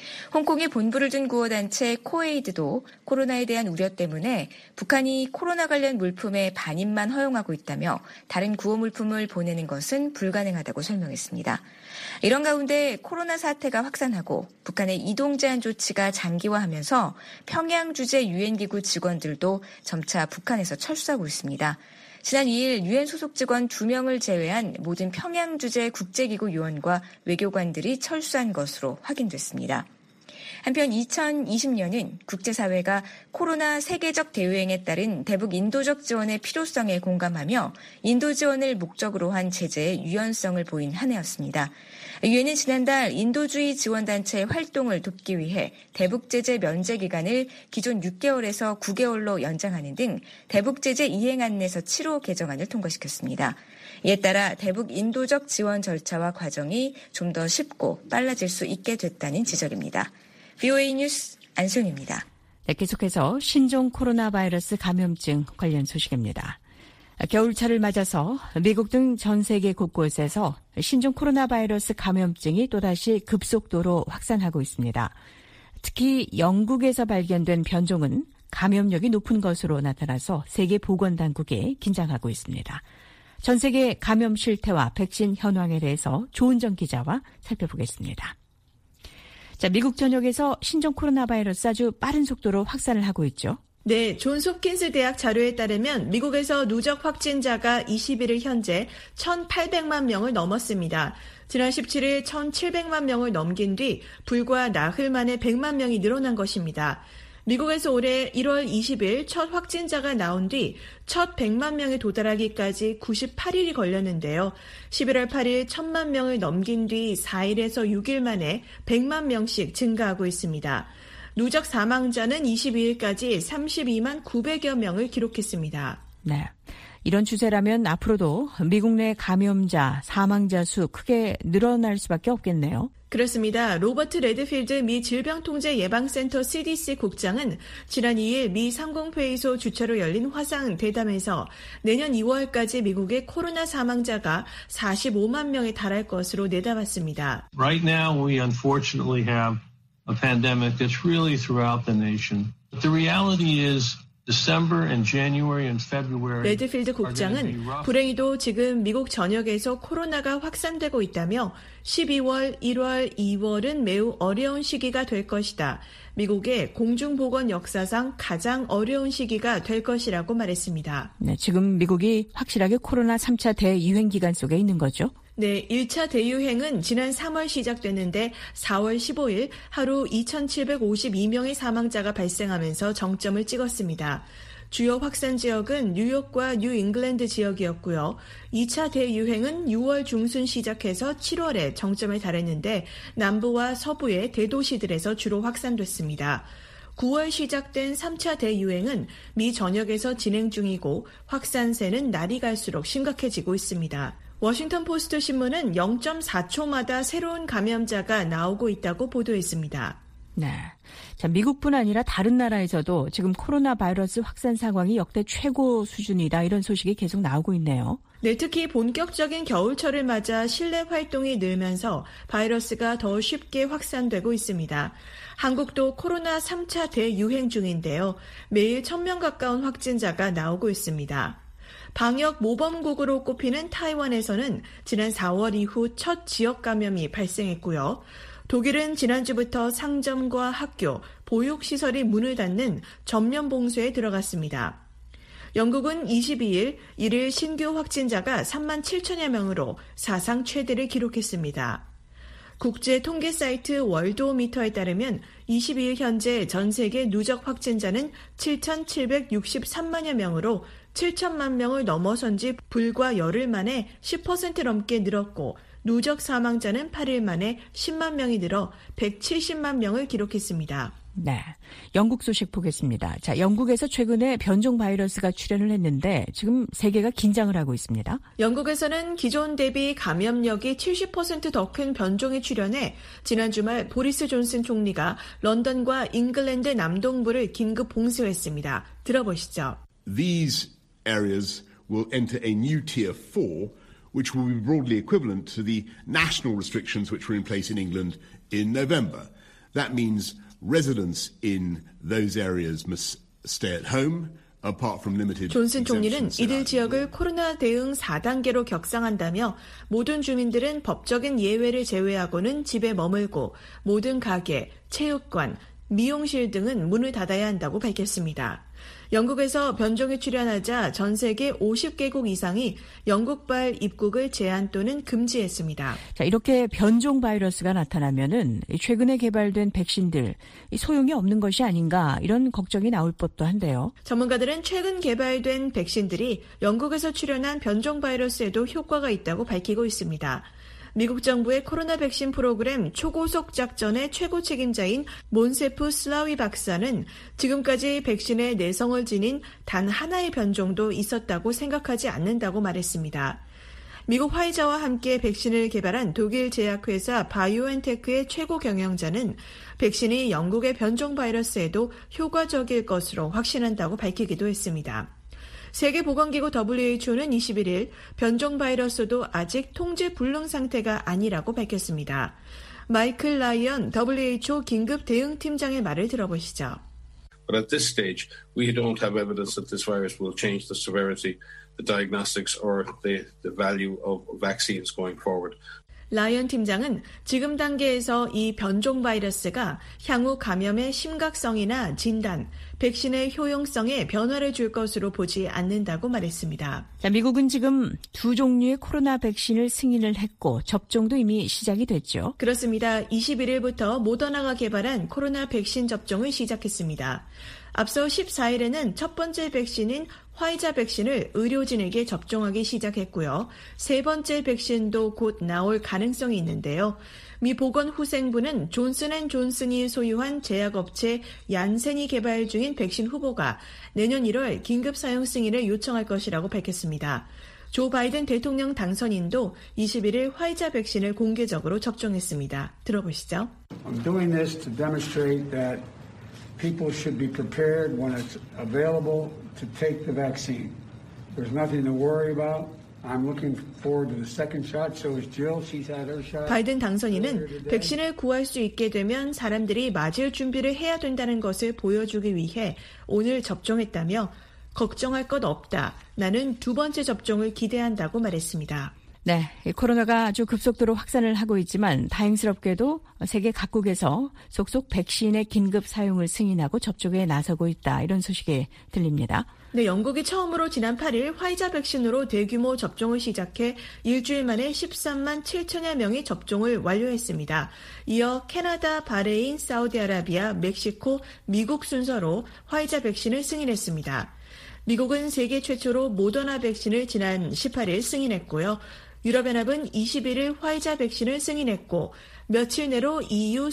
홍콩에 본부를 둔 구호단체 코에이드도 코로나에 대한 우려 때문에 북한이 코로나 관련 물품의 반입만 허용하고 있다며 다른 구호 물품을 보내는 것은 불가능하다고 설명했습니다. 이런 가운데 코로나 사태가 확산하고 북한의 이동 제한 조치가 장기화하면서 평양 주재 유엔기구 직원들도 점차 북한에서 철수하고 있습니다. 지난 2일 유엔 소속 직원 2명을 제외한 모든 평양 주재 국제기구 요원과 외교관들이 철수한 것으로 확인됐습니다. 한편 2020년은 국제사회가 코로나 세계적 대유행에 따른 대북 인도적 지원의 필요성에 공감하며 인도 지원을 목적으로 한 제재의 유연성을 보인 한 해였습니다. 유엔은 지난달 인도주의 지원단체의 활동을 돕기 위해 대북 제재 면제 기간을 기존 6개월에서 9개월로 연장하는 등 대북 제재 이행 안내서 7호 개정안을 통과시켰습니다. 이에 따라 대북 인도적 지원 절차와 과정이 좀 더 쉽고 빨라질 수 있게 됐다는 지적입니다. VOA 뉴스 안소영입니다. 네, 계속해서 신종 코로나 바이러스 감염증 관련 소식입니다. 겨울철을 맞아서 미국 등 전 세계 곳곳에서 신종 코로나 바이러스 감염증이 또다시 급속도로 확산하고 있습니다. 특히 영국에서 발견된 변종은 감염력이 높은 것으로 나타나서 세계보건당국이 긴장하고 있습니다. 전 세계 감염 실태와 백신 현황에 대해서 조은정 기자와 살펴보겠습니다. 자, 미국 전역에서 신종 코로나 바이러스 아주 빠른 속도로 확산을 하고 있죠. 네, 존스 홉킨스 대학 자료에 따르면 미국에서 누적 확진자가 21일 현재 1,800만 명을 넘었습니다. 지난 17일 1,700만 명을 넘긴 뒤 불과 나흘 만에 100만 명이 늘어난 것입니다. 미국에서 올해 1월 20일 첫 확진자가 나온 뒤 첫 100만 명에 도달하기까지 98일이 걸렸는데요. 11월 8일 1,000만 명을 넘긴 뒤 4일에서 6일 만에 100만 명씩 증가하고 있습니다. 누적 사망자는 22일까지 32만 900여 명을 기록했습니다. 네. 이런 추세라면 앞으로도 미국 내 감염자, 사망자 수 크게 늘어날 수밖에 없겠네요. 그렇습니다. 로버트 레드필드 미 질병통제예방센터 CDC 국장은 지난 2일 미 상공회의소 주최로 열린 화상 대담에서 내년 2월까지 미국의 코로나 사망자가 45만 명에 달할 것으로 내다봤습니다. Right now we unfortunately have a pandemic that's really throughout the nation. But the reality is December and January and February. 레드필드 국장은 불행히도 지금 미국 전역에서 코로나가 확산되고 있다며 12월, 1월, 2월은 매우 어려운 시기가 될 것이다. 미국의 공중보건 역사상 가장 어려운 시기가 될 것이라고 말했습니다. 네, 지금 미국이 확실하게 코로나 3차 대유행 기간 속에 있는 거죠? 네, 1차 대유행은 지난 3월 시작됐는데 4월 15일 하루 2,752명의 사망자가 발생하면서 정점을 찍었습니다. 주요 확산 지역은 뉴욕과 뉴잉글랜드 지역이었고요. 2차 대유행은 6월 중순 시작해서 7월에 정점에 달했는데 남부와 서부의 대도시들에서 주로 확산됐습니다. 9월 시작된 3차 대유행은 미 전역에서 진행 중이고 확산세는 날이 갈수록 심각해지고 있습니다. 워싱턴 포스트 신문은 0.4초마다 새로운 감염자가 나오고 있다고 보도했습니다. 네. 자, 미국뿐 아니라 다른 나라에서도 지금 코로나 바이러스 확산 상황이 역대 최고 수준이다 이런 소식이 계속 나오고 있네요. 네, 특히 본격적인 겨울철을 맞아 실내 활동이 늘면서 바이러스가 더 쉽게 확산되고 있습니다. 한국도 코로나 3차 대유행 중인데요. 매일 1,000명 가까운 확진자가 나오고 있습니다. 방역 모범국으로 꼽히는 타이완에서는 지난 4월 이후 첫 지역 감염이 발생했고요. 독일은 지난주부터 상점과 학교, 보육시설이 문을 닫는 전면 봉쇄에 들어갔습니다. 영국은 22일 일일 신규 확진자가 3만 7천여 명으로 사상 최대를 기록했습니다. 국제 통계 사이트 월드오미터에 따르면 22일 현재 전 세계 누적 확진자는 7,763만여 명으로 7천만 명을 넘어선 지 불과 열흘 만에 10% 넘게 늘었고 누적 사망자는 8일 만에 10만 명이 늘어 170만 명을 기록했습니다. 네, 영국 소식 보겠습니다. 자, 영국에서 최근에 변종 바이러스가 출현을 했는데 지금 세계가 긴장을 하고 있습니다. 영국에서는 기존 대비 감염력이 70% 더 큰 변종이 출현해 지난 주말 보리스 존슨 총리가 런던과 잉글랜드 남동부를 긴급 봉쇄했습니다. 들어보시죠. These areas will enter a new tier 4, which will be broadly equivalent to the national restrictions which were in place in England in November. That means residents in those areas must stay at home, apart from limited 존슨 총리는 exemptions. 이들 지역을 코로나 대응 4단계로 격상한다며 모든 주민들은 법적인 예외를 제외하고는 집에 머물고 모든 가게, 체육관, 미용실 등은 문을 닫아야 한다고 밝혔습니다. 영국에서 변종이 출현하자 전 세계 50개국 이상이 영국발 입국을 제한 또는 금지했습니다. 자, 이렇게 변종 바이러스가 나타나면은 최근에 개발된 백신들 소용이 없는 것이 아닌가 이런 걱정이 나올 법도 한데요. 전문가들은 최근 개발된 백신들이 영국에서 출현한 변종 바이러스에도 효과가 있다고 밝히고 있습니다. 미국 정부의 코로나 백신 프로그램 초고속 작전의 최고 책임자인 몬세프 슬라위 박사는 지금까지 백신의 내성을 지닌 단 하나의 변종도 있었다고 생각하지 않는다고 말했습니다. 미국 화이자와 함께 백신을 개발한 독일 제약회사 바이오엔테크의 최고 경영자는 백신이 영국의 변종 바이러스에도 효과적일 것으로 확신한다고 밝히기도 했습니다. 세계보건기구 WHO는 21일 변종 바이러스도 아직 통제 불능 상태가 아니라고 밝혔습니다. 마이클 라이언 WHO 긴급 대응팀장의 말을 들어보시죠. But at this stage, we don't have evidence that this virus will change the severity, the diagnostics, or the value of vaccines going forward. 라이언 팀장은 지금 단계에서 이 변종 바이러스가 향후 감염의 심각성이나 진단, 백신의 효용성에 변화를 줄 것으로 보지 않는다고 말했습니다. 자, 미국은 지금 2종류의 코로나 백신을 승인을 했고 접종도 이미 시작이 됐죠. 그렇습니다. 21일부터 모더나가 개발한 코로나 백신 접종을 시작했습니다. 앞서 14일에는 첫 번째 백신인 화이자 백신을 의료진에게 접종하기 시작했고요. 세 번째 백신도 곧 나올 가능성이 있는데요. 미 보건후생부는 존슨앤존슨이 소유한 제약업체 얀센이 개발 중인 백신 후보가 내년 1월 긴급 사용 승인을 요청할 것이라고 밝혔습니다. 조 바이든 대통령 당선인도 21일 화이자 백신을 공개적으로 접종했습니다. 들어보시죠. I'm doing this to demonstrate that people should be prepared when it's available to take the vaccine. There's nothing to worry about. I'm looking forward to the second shot. So is Jill. She's had her shot. 바이든 당선인은 백신을 구할 수 있게 되면 사람들이 맞을 준비를 해야 된다는 것을 보여주기 위해 오늘 접종했다며 걱정할 것 없다. 나는 두 번째 접종을 기대한다고 말했습니다. 네, 코로나가 아주 급속도로 확산을 하고 있지만 다행스럽게도 세계 각국에서 속속 백신의 긴급 사용을 승인하고 접종에 나서고 있다. 이런 소식이 들립니다. 네, 영국이 처음으로 지난 8일 화이자 백신으로 대규모 접종을 시작해 일주일 만에 13만 7천여 명이 접종을 완료했습니다. 이어 캐나다, 바레인, 사우디아라비아, 멕시코, 미국 순서로 화이자 백신을 승인했습니다. 미국은 세계 최초로 모더나 백신을 지난 18일 승인했고요. 유럽연합은 21일 화이자 백신을 승인했고 며칠 내로 EU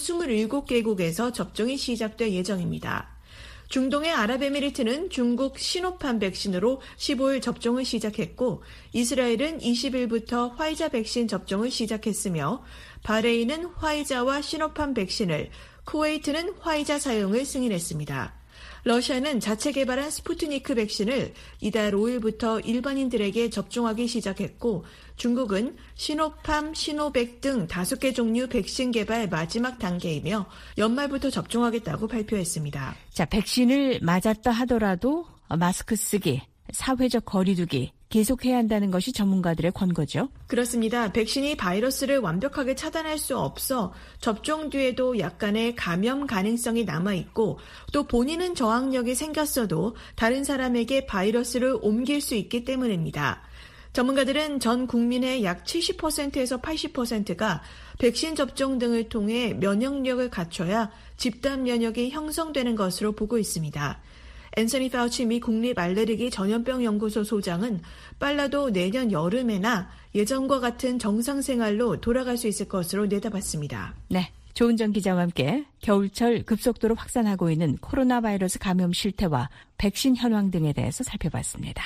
27개국에서 접종이 시작될 예정입니다. 중동의 아랍에미리트는 중국 시노팜 백신으로 15일 접종을 시작했고 이스라엘은 20일부터 화이자 백신 접종을 시작했으며 바레인은 화이자와 시노팜 백신을, 쿠웨이트는 화이자 사용을 승인했습니다. 러시아는 자체 개발한 스푸트니크 백신을 이달 5일부터 일반인들에게 접종하기 시작했고 중국은 시노팜, 시노백 등 5개 종류 백신 개발 마지막 단계이며 연말부터 접종하겠다고 발표했습니다. 자, 백신을 맞았다 하더라도 마스크 쓰기, 사회적 거리 두기, 계속해야 한다는 것이 전문가들의 권고죠. 그렇습니다. 백신이 바이러스를 완벽하게 차단할 수 없어 접종 뒤에도 약간의 감염 가능성이 남아있고 또 본인은 저항력이 생겼어도 다른 사람에게 바이러스를 옮길 수 있기 때문입니다. 전문가들은 전 국민의 약 70%에서 80%가 백신 접종 등을 통해 면역력을 갖춰야 집단 면역이 형성되는 것으로 보고 있습니다. 앤서니 파우치 미 국립 알레르기 전염병 연구소 소장은 빨라도 내년 여름에나 예전과 같은 정상 생활로 돌아갈 수 있을 것으로 내다봤습니다. 네, 조은정 기자와 함께 겨울철 급속도로 확산하고 있는 코로나 바이러스 감염 실태와 백신 현황 등에 대해서 살펴봤습니다.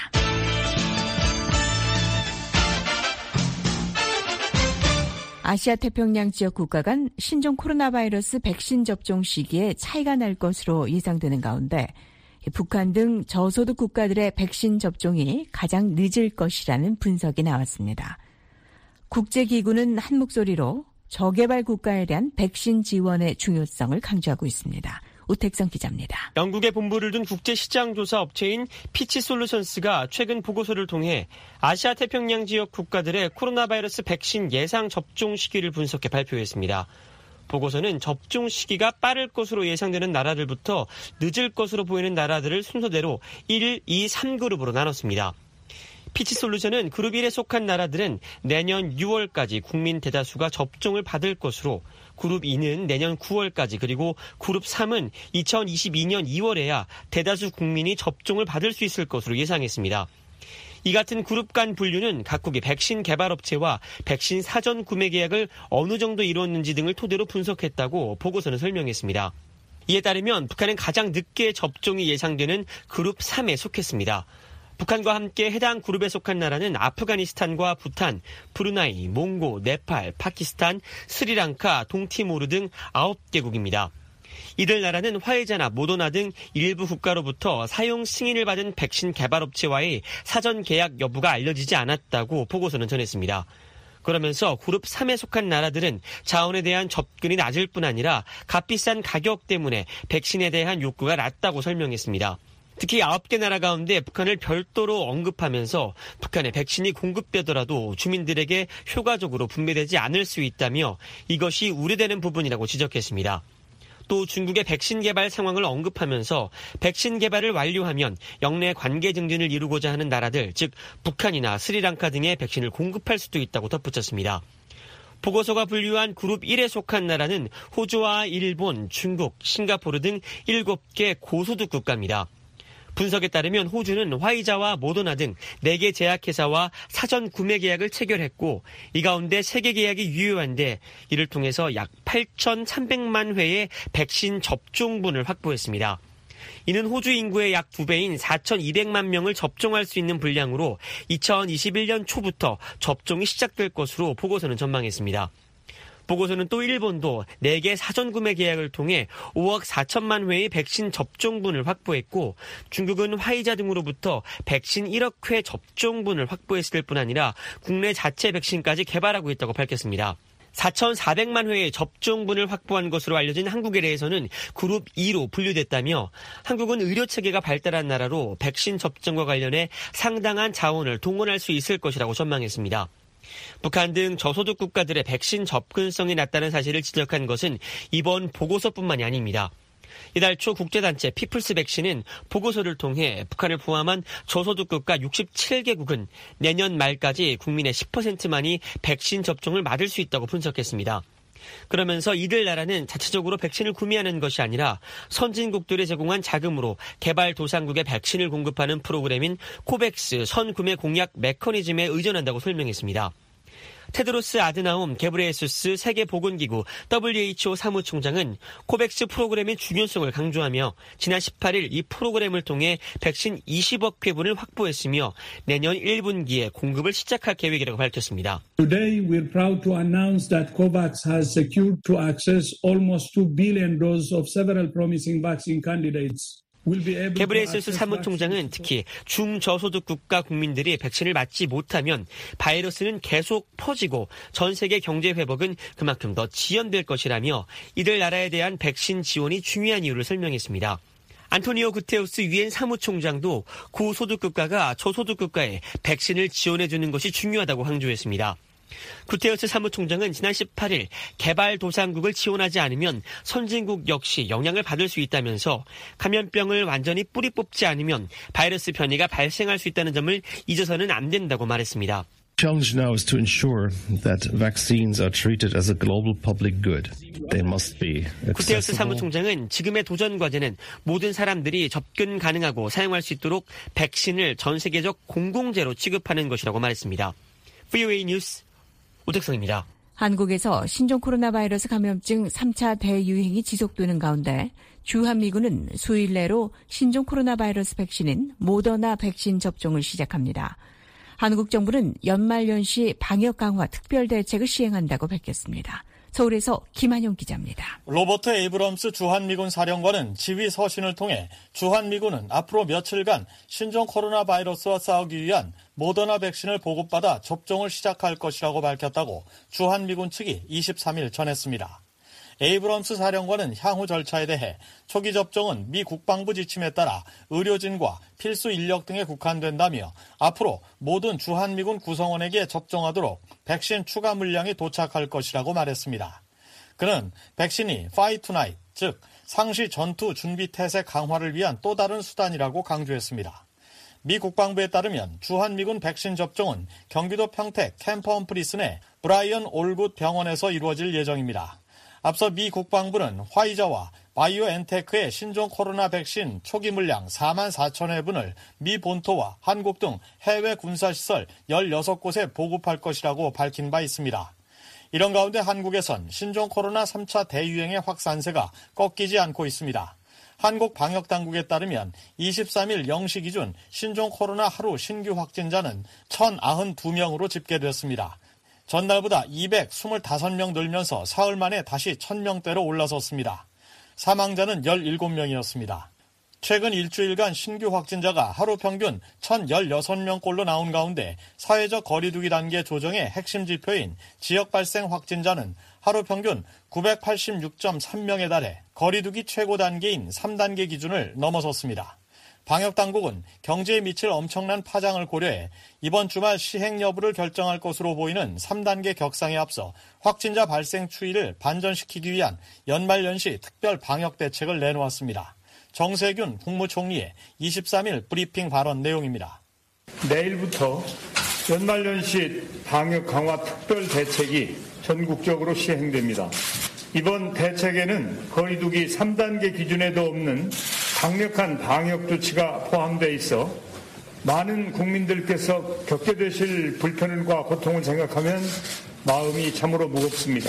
아시아 태평양 지역 국가 간 신종 코로나 바이러스 백신 접종 시기에 차이가 날 것으로 예상되는 가운데 북한 등 저소득 국가들의 백신 접종이 가장 늦을 것이라는 분석이 나왔습니다. 국제기구는 한 목소리로 저개발 국가에 대한 백신 지원의 중요성을 강조하고 있습니다. 우택성 기자입니다. 영국에 본부를 둔 국제시장조사 업체인 피치솔루션스가 최근 보고서를 통해 아시아 태평양 지역 국가들의 코로나 바이러스 백신 예상 접종 시기를 분석해 발표했습니다. 보고서는 접종 시기가 빠를 것으로 예상되는 나라들부터 늦을 것으로 보이는 나라들을 순서대로 1, 2, 3그룹으로 나눴습니다. 피치솔루션은 그룹 1에 속한 나라들은 내년 6월까지 국민 대다수가 접종을 받을 것으로 그룹 2는 내년 9월까지 그리고 그룹 3은 2022년 2월에야 대다수 국민이 접종을 받을 수 있을 것으로 예상했습니다. 이 같은 그룹 간 분류는 각국의 백신 개발업체와 백신 사전 구매 계약을 어느 정도 이루었는지 등을 토대로 분석했다고 보고서는 설명했습니다. 이에 따르면 북한은 가장 늦게 접종이 예상되는 그룹 3에 속했습니다. 북한과 함께 해당 그룹에 속한 나라는 아프가니스탄과 부탄, 브루나이, 몽고, 네팔, 파키스탄, 스리랑카, 동티모르 등 9개국입니다. 이들 나라는 화이자나 모더나 등 일부 국가로부터 사용 승인을 받은 백신 개발업체와의 사전 계약 여부가 알려지지 않았다고 보고서는 전했습니다. 그러면서 그룹 3에 속한 나라들은 자원에 대한 접근이 낮을 뿐 아니라 값비싼 가격 때문에 백신에 대한 욕구가 낮다고 설명했습니다. 특히 9개 나라 가운데 북한을 별도로 언급하면서 북한에 백신이 공급되더라도 주민들에게 효과적으로 분배되지 않을 수 있다며 이것이 우려되는 부분이라고 지적했습니다. 또 중국의 백신 개발 상황을 언급하면서 백신 개발을 완료하면 영내 관계 증진을 이루고자 하는 나라들, 즉 북한이나 스리랑카 등의 백신을 공급할 수도 있다고 덧붙였습니다. 보고서가 분류한 그룹 1에 속한 나라는 호주와 일본, 중국, 싱가포르 등 7개 고소득 국가입니다. 분석에 따르면 호주는 화이자와 모더나 등 4개 제약회사와 사전 구매 계약을 체결했고 이 가운데 3개 계약이 유효한데 이를 통해서 약 8,300만 회의 백신 접종분을 확보했습니다. 이는 호주 인구의 약 2배인 4,200만 명을 접종할 수 있는 분량으로 2021년 초부터 접종이 시작될 것으로 보고서는 전망했습니다. 보고서는 또 일본도 4개 사전구매 계약을 통해 5억 4천만 회의 백신 접종분을 확보했고 중국은 화이자 등으로부터 백신 1억 회 접종분을 확보했을 뿐 아니라 국내 자체 백신까지 개발하고 있다고 밝혔습니다. 4,400만 회의 접종분을 확보한 것으로 알려진 한국에 대해서는 그룹 2로 분류됐다며 한국은 의료체계가 발달한 나라로 백신 접종과 관련해 상당한 자원을 동원할 수 있을 것이라고 전망했습니다. 북한 등 저소득 국가들의 백신 접근성이 낮다는 사실을 지적한 것은 이번 보고서뿐만이 아닙니다. 이달 초 국제단체 피플스 백신은 보고서를 통해 북한을 포함한 저소득 국가 67개국은 내년 말까지 국민의 10%만이 백신 접종을 맞을 수 있다고 분석했습니다. 그러면서 이들 나라는 자체적으로 백신을 구매하는 것이 아니라 선진국들이 제공한 자금으로 개발도상국에 백신을 공급하는 프로그램인 코백스 선구매 공약 메커니즘에 의존한다고 설명했습니다. 테드로스 아드나움 게브레예수스 세계보건기구 WHO 사무총장은 코백스 프로그램의 중요성을 강조하며 지난 18일 이 프로그램을 통해 백신 20억 회분을 확보했으며 내년 1분기에 공급을 시작할 계획이라고 밝혔습니다. Today we're proud to announce that COVAX has secured to access almost 2 billion doses of several promising vaccine candidates. 게브레예수스 사무총장은 특히 중저소득 국가 국민들이 백신을 맞지 못하면 바이러스는 계속 퍼지고 전 세계 경제 회복은 그만큼 더 지연될 것이라며 이들 나라에 대한 백신 지원이 중요한 이유를 설명했습니다. 안토니오 구테우스 유엔 사무총장도 고소득국가가 저소득국가에 백신을 지원해주는 것이 중요하다고 강조했습니다. 구테우스 사무총장은 지난 18일 개발도상국을 지원하지 않으면 선진국 역시 영향을 받을 수 있다면서 감염병을 완전히 뿌리 뽑지 않으면 바이러스 변이가 발생할 수 있다는 점을 잊어서는 안 된다고 말했습니다. challenge now is to ensure that vaccines are treated as a global public good. They must be accessible. 구테우스 사무총장은 지금의 도전 과제는 모든 사람들이 접근 가능하고 사용할 수 있도록 백신을 전 세계적 공공재로 취급하는 것이라고 말했습니다. VOA 뉴스 오택성입니다. 한국에서 신종 코로나 바이러스 감염증 3차 대유행이 지속되는 가운데 주한미군은 수일 내로 신종 코로나 바이러스 백신인 모더나 백신 접종을 시작합니다. 한국 정부는 연말연시 방역 강화 특별 대책을 시행한다고 밝혔습니다. 서울에서 김한용 기자입니다. 로버트 에이브럼스 주한미군 사령관은 지휘 서신을 통해 주한미군은 앞으로 며칠간 신종 코로나 바이러스와 싸우기 위한 모더나 백신을 보급받아 접종을 시작할 것이라고 밝혔다고 주한미군 측이 23일 전했습니다. 에이브럼스 사령관은 향후 절차에 대해 초기 접종은 미 국방부 지침에 따라 의료진과 필수 인력 등에 국한된다며 앞으로 모든 주한미군 구성원에게 접종하도록 백신 추가 물량이 도착할 것이라고 말했습니다. 그는 백신이 Fight Tonight, 즉 상시 전투 준비 태세 강화를 위한 또 다른 수단이라고 강조했습니다. 미 국방부에 따르면 주한미군 백신 접종은 경기도 평택 캠프 험프리스 내 브라이언 올굿 병원에서 이루어질 예정입니다. 앞서 미 국방부는 화이자와 바이오엔테크의 신종 코로나 백신 초기 물량 4만 4천 회분을 미 본토와 한국 등 해외 군사시설 16곳에 보급할 것이라고 밝힌 바 있습니다. 이런 가운데 한국에선 신종 코로나 3차 대유행의 확산세가 꺾이지 않고 있습니다. 한국 방역당국에 따르면 23일 0시 기준 신종 코로나 하루 신규 확진자는 1,092명으로 집계됐습니다. 전날보다 225명 늘면서 사흘 만에 다시 1,000명대로 올라섰습니다. 사망자는 17명이었습니다. 최근 일주일간 신규 확진자가 하루 평균 1,016명꼴로 나온 가운데 사회적 거리두기 단계 조정의 핵심 지표인 지역 발생 확진자는 하루 평균 986.3명에 달해 거리두기 최고 단계인 3단계 기준을 넘어섰습니다. 방역당국은 경제에 미칠 엄청난 파장을 고려해 이번 주말 시행 여부를 결정할 것으로 보이는 3단계 격상에 앞서 확진자 발생 추이를 반전시키기 위한 연말연시 특별 방역 대책을 내놓았습니다. 정세균 국무총리의 23일 브리핑 발언 내용입니다. 내일부터 연말연시 방역 강화 특별 대책이 전국적으로 시행됩니다. 이번 대책에는 거리두기 3단계 기준에도 없는 강력한 방역 조치가 포함되어 있어 많은 국민들께서 겪게 되실 불편과 고통을 생각하면 마음이 참으로 무겁습니다.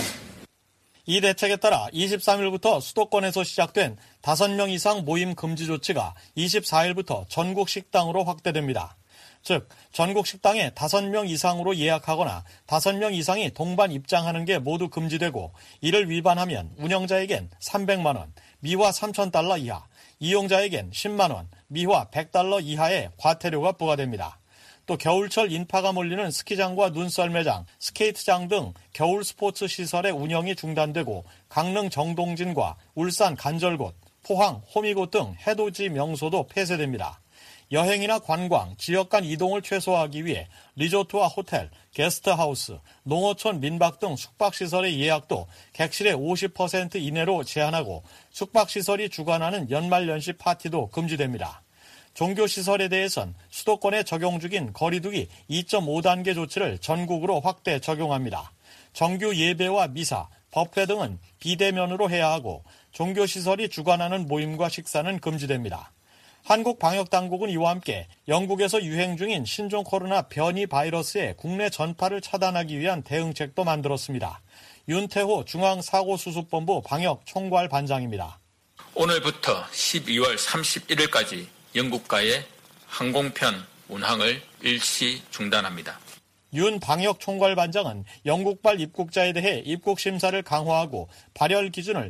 이 대책에 따라 23일부터 수도권에서 시작된 5명 이상 모임 금지 조치가 24일부터 전국 식당으로 확대됩니다. 즉 전국 식당에 5명 이상으로 예약하거나 5명 이상이 동반 입장하는 게 모두 금지되고 이를 위반하면 운영자에겐 300만 원, 미화 3,000달러 이하, 이용자에겐 10만 원, 미화 100달러 이하의 과태료가 부과됩니다. 또 겨울철 인파가 몰리는 스키장과 눈썰매장, 스케이트장 등 겨울 스포츠 시설의 운영이 중단되고 강릉 정동진과 울산 간절곶, 포항 호미곶 등 해돋이 명소도 폐쇄됩니다. 여행이나 관광, 지역 간 이동을 최소화하기 위해 리조트와 호텔, 게스트하우스, 농어촌 민박 등 숙박시설의 예약도 객실의 50% 이내로 제한하고 숙박시설이 주관하는 연말연시 파티도 금지됩니다. 종교시설에 대해선 수도권에 적용 중인 거리두기 2.5단계 조치를 전국으로 확대 적용합니다. 정규 예배와 미사, 법회 등은 비대면으로 해야 하고 종교시설이 주관하는 모임과 식사는 금지됩니다. 한국 방역당국은 이와 함께 영국에서 유행 중인 신종 코로나 변이 바이러스의 국내 전파를 차단하기 위한 대응책도 만들었습니다. 윤태호 중앙사고수습본부 방역총괄반장입니다. 오늘부터 12월 31일까지 영국과의 항공편 운항을 일시 중단합니다. 윤 방역총괄반장은 영국발 입국자에 대해 입국 심사를 강화하고 발열 기준을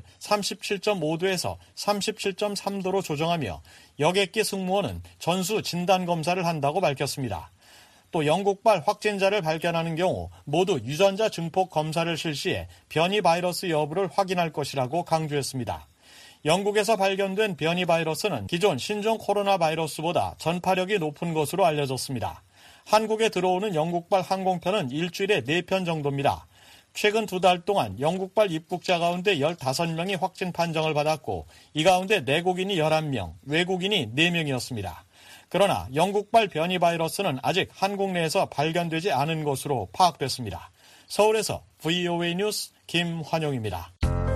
37.5도에서 37.3도로 조정하며 여객기 승무원은 전수 진단검사를 한다고 밝혔습니다. 또 영국발 확진자를 발견하는 경우 모두 유전자 증폭 검사를 실시해 변이 바이러스 여부를 확인할 것이라고 강조했습니다. 영국에서 발견된 변이 바이러스는 기존 신종 코로나 바이러스보다 전파력이 높은 것으로 알려졌습니다. 한국에 들어오는 영국발 항공편은 일주일에 4편 정도입니다. 최근 2달 동안 영국발 입국자 가운데 15명이 확진 판정을 받았고 이 가운데 내국인이 11명, 외국인이 4명이었습니다. 그러나 영국발 변이 바이러스는 아직 한국 내에서 발견되지 않은 것으로 파악됐습니다. 서울에서 VOA 뉴스 김환용입니다.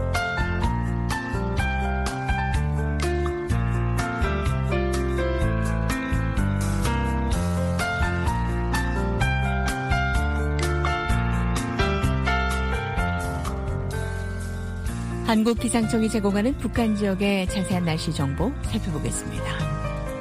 한국기상청이 제공하는 북한 지역의 자세한 날씨 정보 살펴보겠습니다.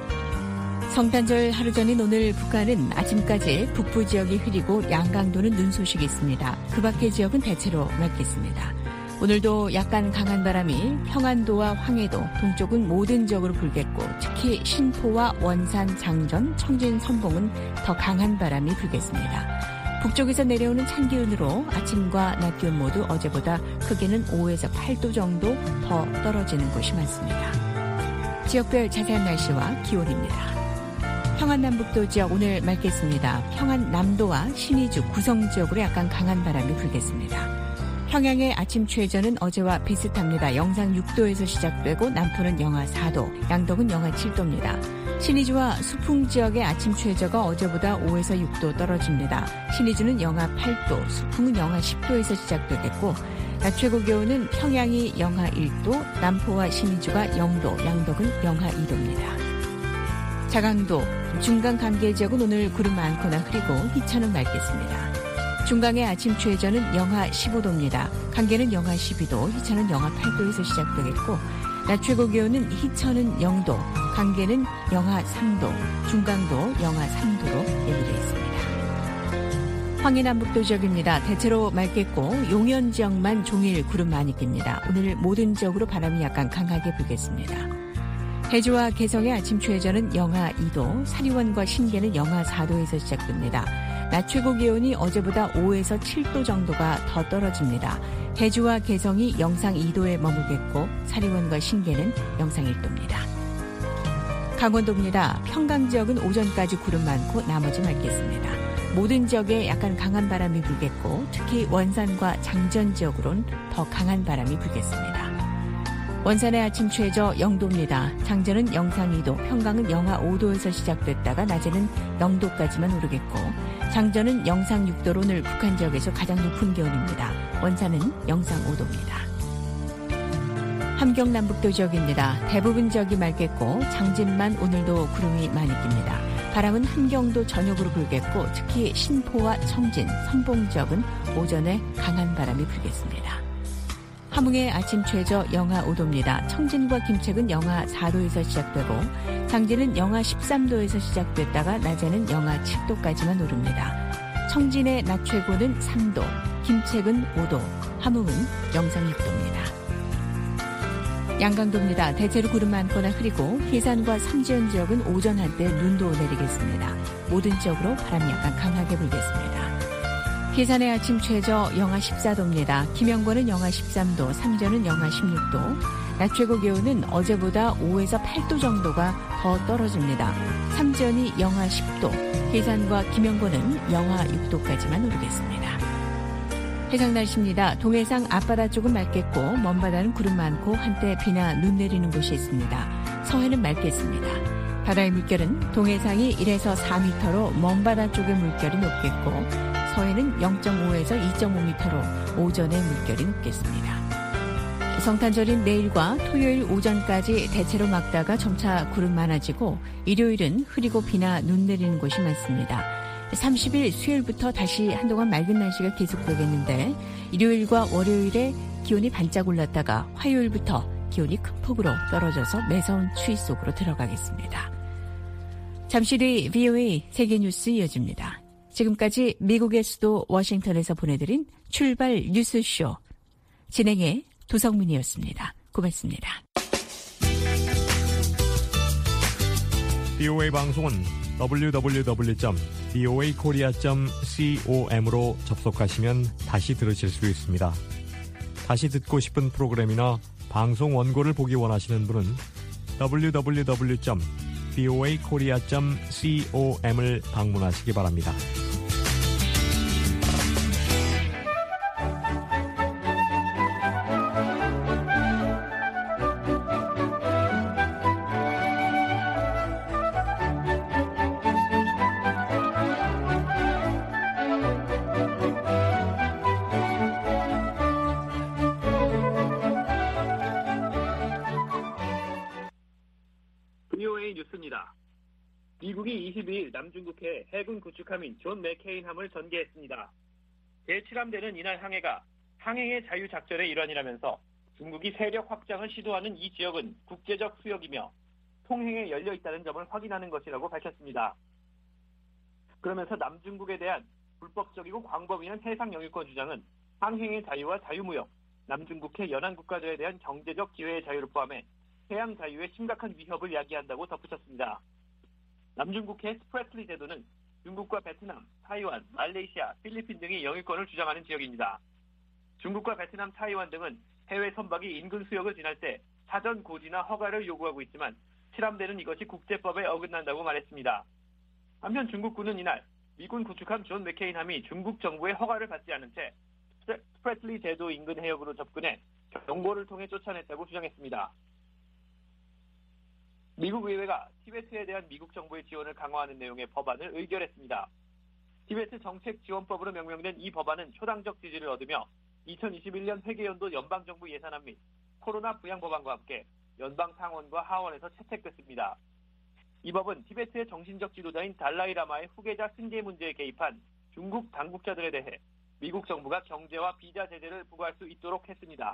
성탄절 하루 전인 오늘 북한은 아침까지 북부 지역이 흐리고 양강도는 눈 소식이 있습니다. 그 밖의 지역은 대체로 맑겠습니다. 오늘도 약간 강한 바람이 평안도와 황해도, 동쪽은 모든 지역으로 불겠고 특히 신포와 원산, 장전, 청진, 선봉은 더 강한 바람이 불겠습니다. 북쪽에서 내려오는 찬 기온으로 아침과 낮 기온 모두 어제보다 크게는 5에서 8도 정도 더 떨어지는 곳이 많습니다. 지역별 자세한 날씨와 기온입니다. 평안남북도 지역 오늘 맑겠습니다. 평안남도와 신의주, 구성 지역으로 약간 강한 바람이 불겠습니다. 평양의 아침 최저는 어제와 비슷합니다. 영상 6도에서 시작되고 남포는 영하 4도, 양덕은 영하 7도입니다. 신의주와 수풍 지역의 아침 최저가 어제보다 5에서 6도 떨어집니다. 신의주는 영하 8도, 수풍은 영하 10도에서 시작되겠고 낮 최고 기온은 평양이 영하 1도, 남포와 신의주가 0도, 양덕은 영하 2도입니다. 자강도, 중강 강계 지역은 오늘 구름 많거나 흐리고 희천은 맑겠습니다. 중강의 아침 최저는 영하 15도입니다. 강계는 영하 12도, 희천은 영하 8도에서 시작되겠고 낮 최고 기온은 희천은 0도, 강계는 영하 3도, 중강도 영하 3도로 예보되어 있습니다. 황해남북도 지역입니다. 대체로 맑겠고 용현 지역만 종일 구름 많이 낍니다. 오늘 모든 지역으로 바람이 약간 강하게 불겠습니다. 해주와 개성의 아침 최저는 영하 2도, 사리원과 신계는 영하 4도에서 시작됩니다. 낮 최고 기온이 어제보다 5에서 7도 정도가 더 떨어집니다. 해주와 개성이 영상 2도에 머물겠고 사리원과 신계는 영상 1도입니다. 강원도입니다. 평강 지역은 오전까지 구름 많고 나머지 맑겠습니다. 모든 지역에 약간 강한 바람이 불겠고 특히 원산과 장전 지역으로는 더 강한 바람이 불겠습니다. 원산의 아침 최저 0도입니다. 장전은 영상 2도, 평강은 영하 5도에서 시작됐다가 낮에는 0도까지만 오르겠고 장전은 영상 6도로 오늘 북한 지역에서 가장 높은 기온입니다. 원산은 영상 5도입니다. 함경남북도 지역입니다. 대부분 지역이 맑겠고 장진만 오늘도 구름이 많이 낍니다. 바람은 함경도 전역으로 불겠고 특히 신포와 청진, 선봉 지역은 오전에 강한 바람이 불겠습니다. 함흥의 아침 최저 영하 5도입니다. 청진과 김책은 영하 4도에서 시작되고 장진은 영하 13도에서 시작됐다가 낮에는 영하 7도까지만 오릅니다. 청진의 낮 최고는 3도, 김책은 5도, 함흥은 영상 6도입니다. 양강도입니다. 대체로 구름 많거나 흐리고 해산과 삼지연 지역은 오전 한때 눈도 내리겠습니다. 모든 지역으로 바람이 약간 강하게 불겠습니다. 해산의 아침 최저 영하 14도입니다. 김영권은 영하 13도, 삼전은 영하 16도. 낮 최고 기온은 어제보다 5에서 8도 정도가 더 떨어집니다. 삼전이 영하 10도, 해산과 김영권은 영하 6도까지만 오르겠습니다. 해상 날씨입니다. 동해상 앞바다 쪽은 맑겠고 먼바다는 구름 많고 한때 비나 눈 내리는 곳이 있습니다. 서해는 맑겠습니다. 바다의 물결은 동해상이 1에서 4m로 먼바다 쪽의 물결이 높겠고 서해는 0.5에서 2.5m로 오전에 물결이 높겠습니다. 성탄절인 내일과 토요일 오전까지 대체로 맑다가 점차 구름 많아지고 일요일은 흐리고 비나 눈 내리는 곳이 많습니다. 30일 수요일부터 다시 한동안 맑은 날씨가 계속되겠는데 일요일과 월요일에 기온이 반짝 올랐다가 화요일부터 기온이 큰 폭으로 떨어져서 매서운 추위 속으로 들어가겠습니다. 잠시 뒤 VOA 세계뉴스 이어집니다. 지금까지 미국의 수도 워싱턴에서 보내드린 출발 뉴스쇼 진행의 도성민이었습니다. 고맙습니다. VOA 방송은 www.voakorea.com으로 접속하시면 다시 들으실 수 있습니다. 다시 듣고 싶은 프로그램이나 방송 원고를 보기 원하시는 분은 www.voakorea.com을 방문하시기 바랍니다. VOA 뉴스입니다. 미국이 22일 남중국해에 해군 구축함인 존 맥케인함을 전개했습니다. 제7함대는 이날 항해가 항행의 자유 작전의 일환이라면서 중국이 세력 확장을 시도하는 이 지역은 국제적 수역이며 통행에 열려 있다는 점을 확인하는 것이라고 밝혔습니다. 그러면서 남중국에 대한 불법적이고 광범위한 해상 영유권 주장은 항행의 자유와 자유무역, 남중국해 연안 국가들에 대한 경제적 기회의 자유를 포함해 해양 자유에 심각한 위협을 야기한다고 덧붙였습니다. 남중국해 스프래틀리 제도는 중국과 베트남, 타이완, 말레이시아, 필리핀 등이 영유권을 주장하는 지역입니다. 중국과 베트남, 타이완 등은 해외 선박이 인근 수역을 지날 때 사전 고지나 허가를 요구하고 있지만 7함대는 이것이 국제법에 어긋난다고 말했습니다. 한편 중국군은 이날 미군 구축함 존 맥케인함이 중국 정부의 허가를 받지 않은 채 스프래틀리 제도 인근 해역으로 접근해 경보를 통해 쫓아냈다고 주장했습니다. 미국 의회가 티베트에 대한 미국 정부의 지원을 강화하는 내용의 법안을 의결했습니다. 티베트 정책지원법으로 명명된 이 법안은 초당적 지지를 얻으며 2021년 회계연도 연방정부 예산안 및 코로나 부양법안과 함께 연방 상원과 하원에서 채택됐습니다. 이 법은 티베트의 정신적 지도자인 달라이라마의 후계자 승계 문제에 개입한 중국 당국자들에 대해 미국 정부가 경제와 비자 제재를 부과할 수 있도록 했습니다.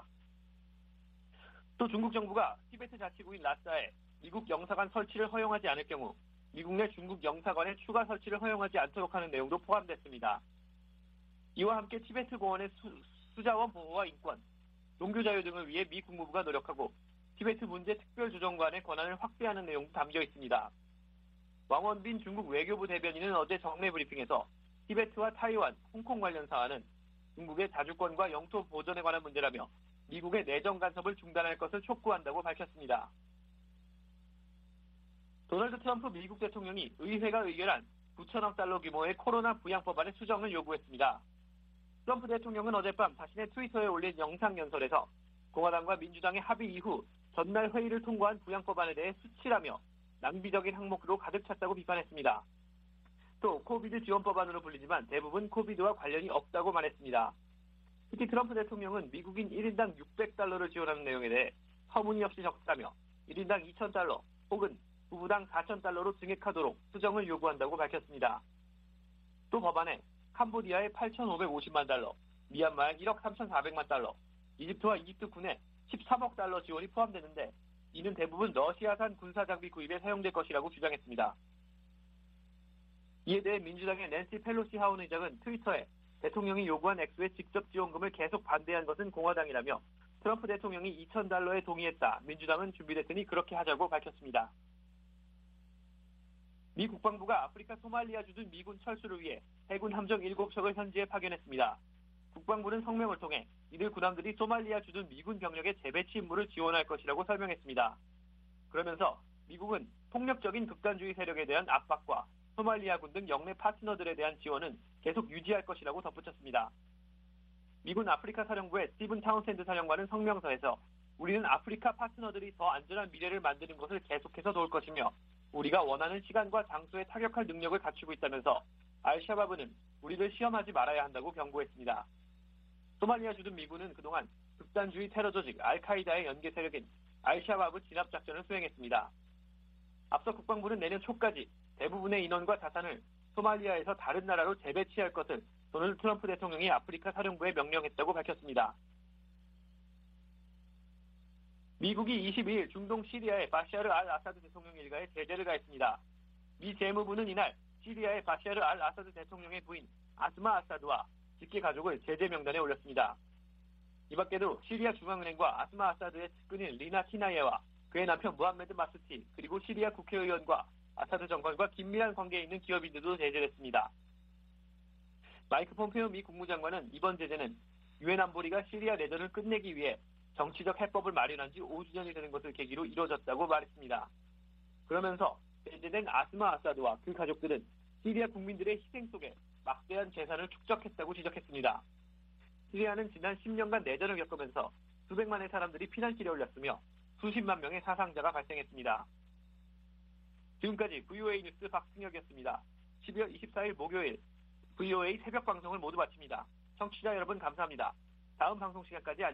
또 중국 정부가 티베트 자치구인 라싸에 미국 영사관 설치를 허용하지 않을 경우 미국 내 중국 영사관의 추가 설치를 허용하지 않도록 하는 내용도 포함됐습니다. 이와 함께 티베트 공원의 수자원 보호와 인권, 종교 자유 등을 위해 미 국무부가 노력하고 티베트 문제 특별조정관의 권한을 확대하는 내용도 담겨 있습니다. 왕원빈 중국 외교부 대변인은 어제 정례 브리핑에서 티베트와 타이완, 홍콩 관련 사안은 중국의 자주권과 영토 보존에 관한 문제라며 미국의 내정 간섭을 중단할 것을 촉구한다고 밝혔습니다. 도널드 트럼프 미국 대통령이 의회가 의결한 9천억 달러 규모의 코로나 부양법안의 수정을 요구했습니다. 트럼프 대통령은 어젯밤 자신의 트위터에 올린 영상연설에서 공화당과 민주당의 합의 이후 전날 회의를 통과한 부양법안에 대해 수치라며 낭비적인 항목으로 가득 찼다고 비판했습니다. 또 코비드 지원법안으로 불리지만 대부분 코비드와 관련이 없다고 말했습니다. 특히 트럼프 대통령은 미국인 1인당 600달러를 지원하는 내용에 대해 터무니없이 적다며 1인당 2,000달러 혹은 부부당 4,000달러로 증액하도록 수정을 요구한다고 밝혔습니다. 또 법안에 캄보디아의 8,550만 달러, 미얀마의 1억 3,400만 달러, 이집트와 이집트군의 13억 달러 지원이 포함되는데 이는 대부분 러시아산 군사장비 구입에 사용될 것이라고 주장했습니다. 이에 대해 민주당의 낸시 펠로시 하원 의장은 트위터에 대통령이 요구한 액수의 직접 지원금을 계속 반대한 것은 공화당이라며 트럼프 대통령이 2,000달러에 동의했다. 민주당은 준비됐으니 그렇게 하자고 밝혔습니다. 미 국방부가 아프리카 소말리아 주둔 미군 철수를 위해 해군 함정 7척을 현지에 파견했습니다. 국방부는 성명을 통해 이들 군함들이 소말리아 주둔 미군 병력의 재배치 임무를 지원할 것이라고 설명했습니다. 그러면서 미국은 폭력적인 극단주의 세력에 대한 압박과 소말리아군 등 영내 파트너들에 대한 지원은 계속 유지할 것이라고 덧붙였습니다. 미군 아프리카 사령부의 스티븐 타운센드 사령관은 성명서에서 우리는 아프리카 파트너들이 더 안전한 미래를 만드는 것을 계속해서 도울 것이며 우리가 원하는 시간과 장소에 타격할 능력을 갖추고 있다면서 알샤바브는 우리를 시험하지 말아야 한다고 경고했습니다. 소말리아 주둔 미군은 그동안 극단주의 테러 조직 알카이다의 연계 세력인 알샤바브 진압작전을 수행했습니다. 앞서 국방부는 내년 초까지 대부분의 인원과 자산을 소말리아에서 다른 나라로 재배치할 것을 도널드 트럼프 대통령이 아프리카 사령부에 명령했다고 밝혔습니다. 미국이 22일 중동 시리아의 바샤르 알 아사드 대통령 일가에 제재를 가했습니다. 미 재무부는 이날 시리아의 바샤르 알 아사드 대통령의 부인 아스마 아사드와 직계 가족을 제재 명단에 올렸습니다. 이 밖에도 시리아 중앙은행과 아스마 아사드의 측근인 리나 키나예와 그의 남편 무함메드 마스티 그리고 시리아 국회의원과 아사드 정권과 긴밀한 관계에 있는 기업인들도 제재됐습니다. 마이크 폼페오 미 국무장관은 이번 제재는 유엔 안보리가 시리아 내전을 끝내기 위해 정치적 해법을 마련한 지 5주년이 되는 것을 계기로 이루어졌다고 말했습니다. 그러면서 배제된 아스마 아사드와 그 가족들은 시리아 국민들의 희생 속에 막대한 재산을 축적했다고 지적했습니다. 시리아는 지난 10년간 내전을 겪으면서 수백만의 사람들이 피난길에 올렸으며 수십만 명의 사상자가 발생했습니다. 지금까지 VOA 뉴스 박승혁이었습니다. 12월 24일 목요일 VOA 새벽 방송을 모두 마칩니다. 청취자 여러분 감사합니다. 다음 방송 시간까지 안녕히